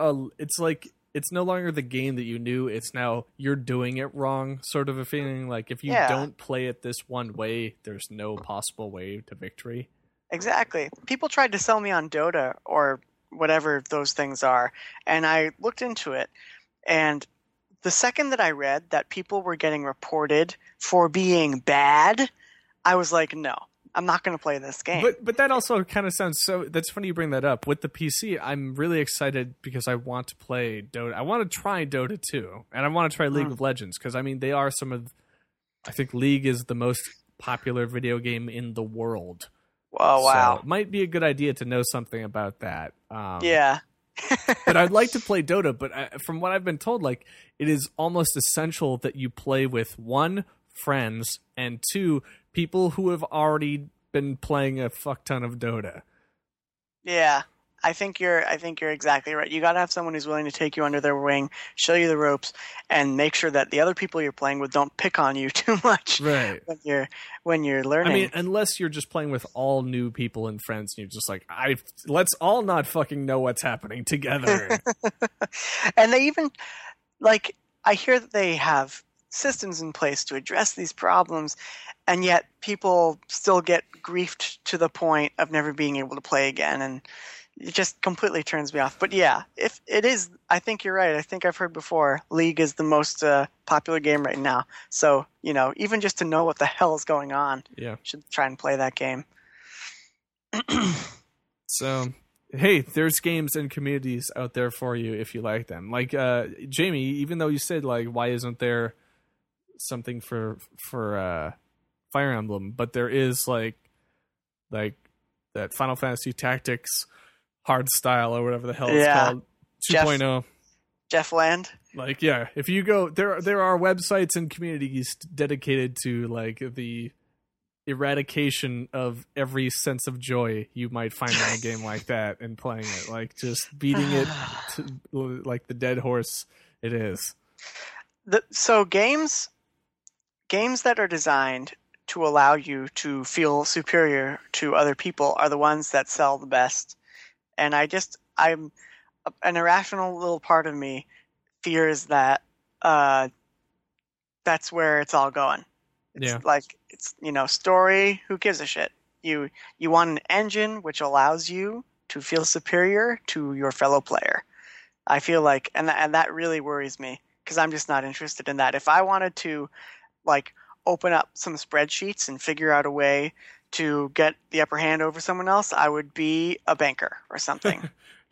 it's no longer the game that you knew. It's now you're doing it wrong, sort of a feeling. Like, if you don't play it this one way, there's no possible way to victory. Exactly. People tried to sell me on Dota or whatever those things are, and I looked into it, and the second that I read that people were getting reported for being bad, I was like, no, I'm not going to play this game. But that also kind of sounds so... That's funny you bring that up. With the PC, I'm really excited because I want to play Dota. I want to try Dota 2, and I want to try League of Legends, because, I mean, they are some of... I think League is the most popular video game in the world. Oh, wow. So it might be a good idea to know something about that. Yeah. But I'd like to play Dota, but from what I've been told, like, it is almost essential that you play with, 1, friends, and 2, people who have already been playing a fuck ton of Dota. Yeah, I think you're exactly right. You got to have someone who's willing to take you under their wing, show you the ropes, and make sure that the other people you're playing with don't pick on you too much. Right. When you're learning. I mean, unless you're just playing with all new people and friends, and you're just like, let's all not fucking know what's happening together. And they even, like, I hear that they have systems in place to address these problems, and yet people still get griefed to the point of never being able to play again, and it just completely turns me off. But yeah, if it is, I think you're right. I think I've heard before, League is the most popular game right now. So, even just to know what the hell is going on, should try and play that game. So, hey, there's games and communities out there for you if you like them. Like, Jamie, even though you said, like, why isn't there something for Fire Emblem, but there is like that Final Fantasy Tactics hard style or whatever the hell it's called, 2.0. Jeff Land. Like, yeah, if you go there are websites and communities dedicated to like the eradication of every sense of joy you might find in a game like that and playing it, like just beating it to, like the dead horse it is. So games that are designed to allow you to feel superior to other people are the ones that sell the best. And I'm an irrational little part of me fears that that's where it's all going. It's like, it's, story, who gives a shit? You want an engine which allows you to feel superior to your fellow player. I feel like, and that really worries me, because I'm just not interested in that. If I wanted to, like, open up some spreadsheets and figure out a way to get the upper hand over someone else, I would be a banker or something.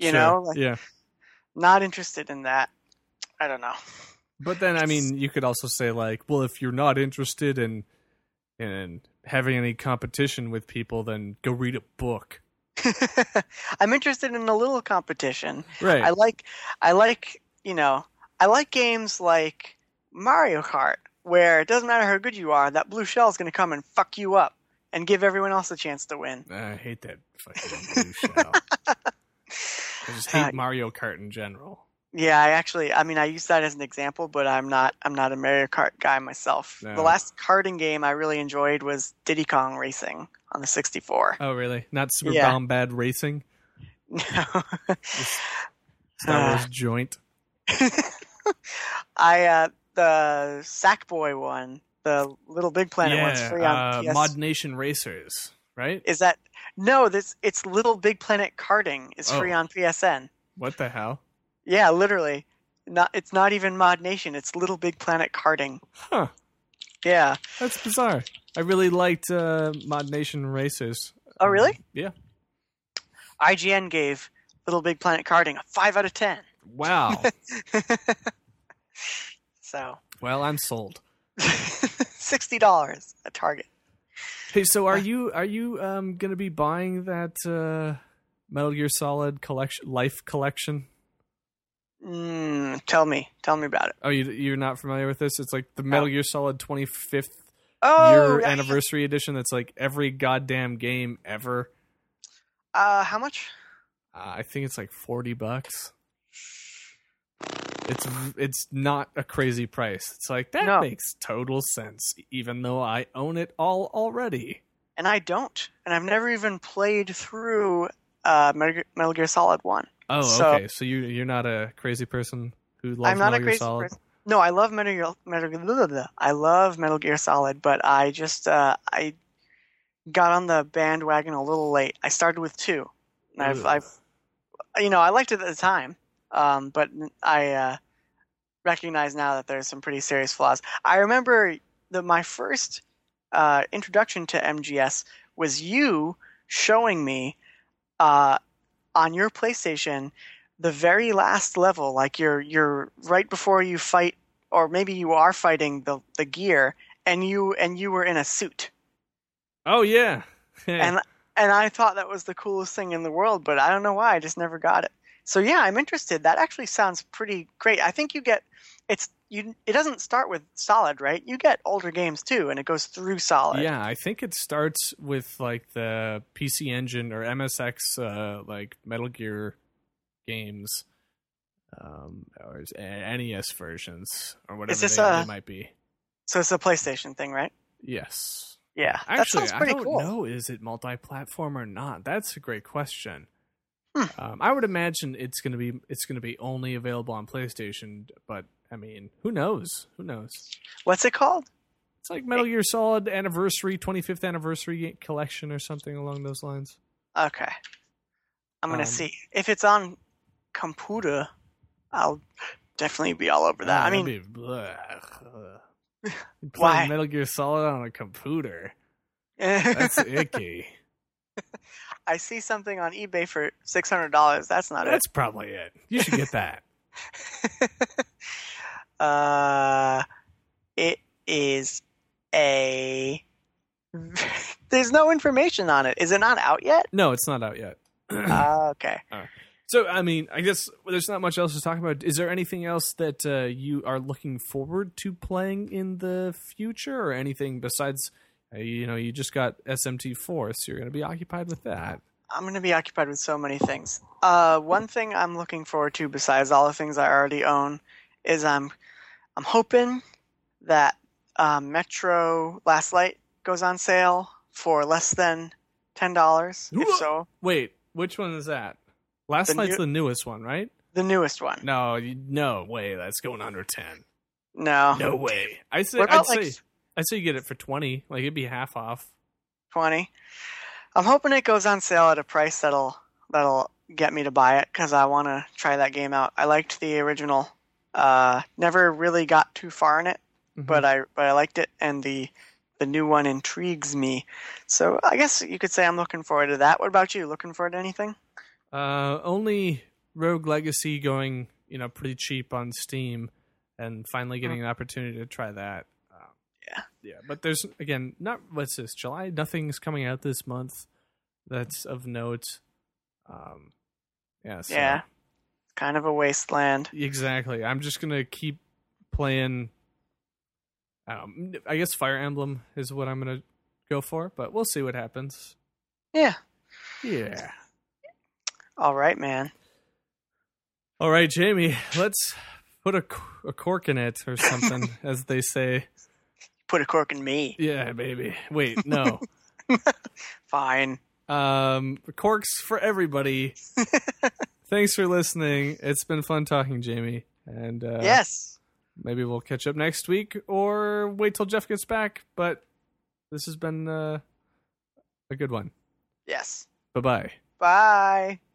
Not interested in that. I don't know. But then, I mean, you could also say, like, well, if you're not interested in having any competition with people, then go read a book. I'm interested in a little competition. Right. I like games like Mario Kart, where it doesn't matter how good you are, that blue shell is going to come and fuck you up and give everyone else a chance to win. I hate that fucking blue shell. I just hate Mario Kart in general. Yeah, I use that as an example, but I'm not a Mario Kart guy myself. No. The last karting game I really enjoyed was Diddy Kong Racing on the 64. Oh, really? Not Super Bombad Racing? No. Star Wars joint? The Sackboy one, the Little Big Planet one's free on PS. Mod Nation Racers, right? Is that... No, it's Little Big Planet Karting is free on PSN. What the hell? Yeah, literally. It's not even Mod Nation. It's Little Big Planet Karting. Huh. Yeah. That's bizarre. I really liked Mod Nation Racers. Oh, really? Yeah. IGN gave Little Big Planet Karting a 5 out of 10. Wow. So. Well, I'm sold. $60 at Target. Hey, so are you going to be buying that Metal Gear Solid Life collection? Tell me about it. Oh, you're not familiar with this? It's like the Metal Gear Solid 25th year anniversary edition. That's like every goddamn game ever. How much? I think it's like $40. It's not a crazy price. It's like that makes total sense, even though I own it all already. And I don't, and I've never even played through Metal Gear Solid 1. Oh, okay. So you're not a crazy person who loves Metal Gear Solid? Person. No, I love I love Metal Gear Solid, but I just I got on the bandwagon a little late. I started with 2. And I liked it at the time, but I recognize now that there's some pretty serious flaws. I remember my first introduction to MGS was you showing me on your PlayStation the very last level, like you're right before you fight, or maybe you are fighting the gear, and you were in a suit. Oh yeah. And I thought that was the coolest thing in the world, but I don't know why, I just never got it. So yeah, I'm interested. That actually sounds pretty great. I think it doesn't start with Solid, right? You get older games too, and it goes through Solid. Yeah, I think it starts with like the PC Engine or MSX like Metal Gear games, or NES versions or whatever they might be. So it's a PlayStation thing, right? Yes. Yeah, actually, that sounds pretty cool. I don't know. Is it multi-platform or not? That's a great question. I would imagine it's gonna be only available on PlayStation, but I mean, who knows? Who knows? What's it called? It's like Metal Gear Solid Anniversary, 25th Anniversary Collection or something along those lines. Okay. I'm going to see. If it's on computer, I'll definitely be all over that. Playing Metal Gear Solid on a computer. That's icky. I see something on eBay for $600. That's not it. That's probably it. You should get that. It is a... There's no information on it. Is it not out yet? No, it's not out yet. Okay. So, I mean, I guess there's not much else to talk about. Is there anything else that you are looking forward to playing in the future, or anything besides You just got SMT4, so you're going to be occupied with that. I'm going to be occupied with so many things. One thing I'm looking forward to, besides all the things I already own, is I'm hoping that Metro Last Light goes on sale for less than $10. If so, wait, which one is that? Last Light's the newest one, right? The newest one. No way. That's going under 10. No way. I'd say you get it for 20. Like it'd be half off. 20. I'm hoping it goes on sale at a price that'll get me to buy it because I want to try that game out. I liked the original. Never really got too far in it, but I liked it, and the new one intrigues me. So I guess you could say I'm looking forward to that. What about you? Looking forward to anything? Only Rogue Legacy going, pretty cheap on Steam, and finally getting an opportunity to try that. Yeah, but there's, again, what's this, July? Nothing's coming out this month that's of note. Yeah, it's kind of a wasteland. Exactly. I'm just going to keep playing, I guess Fire Emblem is what I'm going to go for, but we'll see what happens. Yeah. All right, man. All right, Jamie, let's put a cork in it or something, as they say. Put a cork in me. Yeah, baby. Wait, no. Fine. Corks for everybody. Thanks for listening. It's been fun talking, Jamie. And yes. Maybe we'll catch up next week or wait till Jeff gets back. But this has been a good one. Yes. Bye-bye. Bye.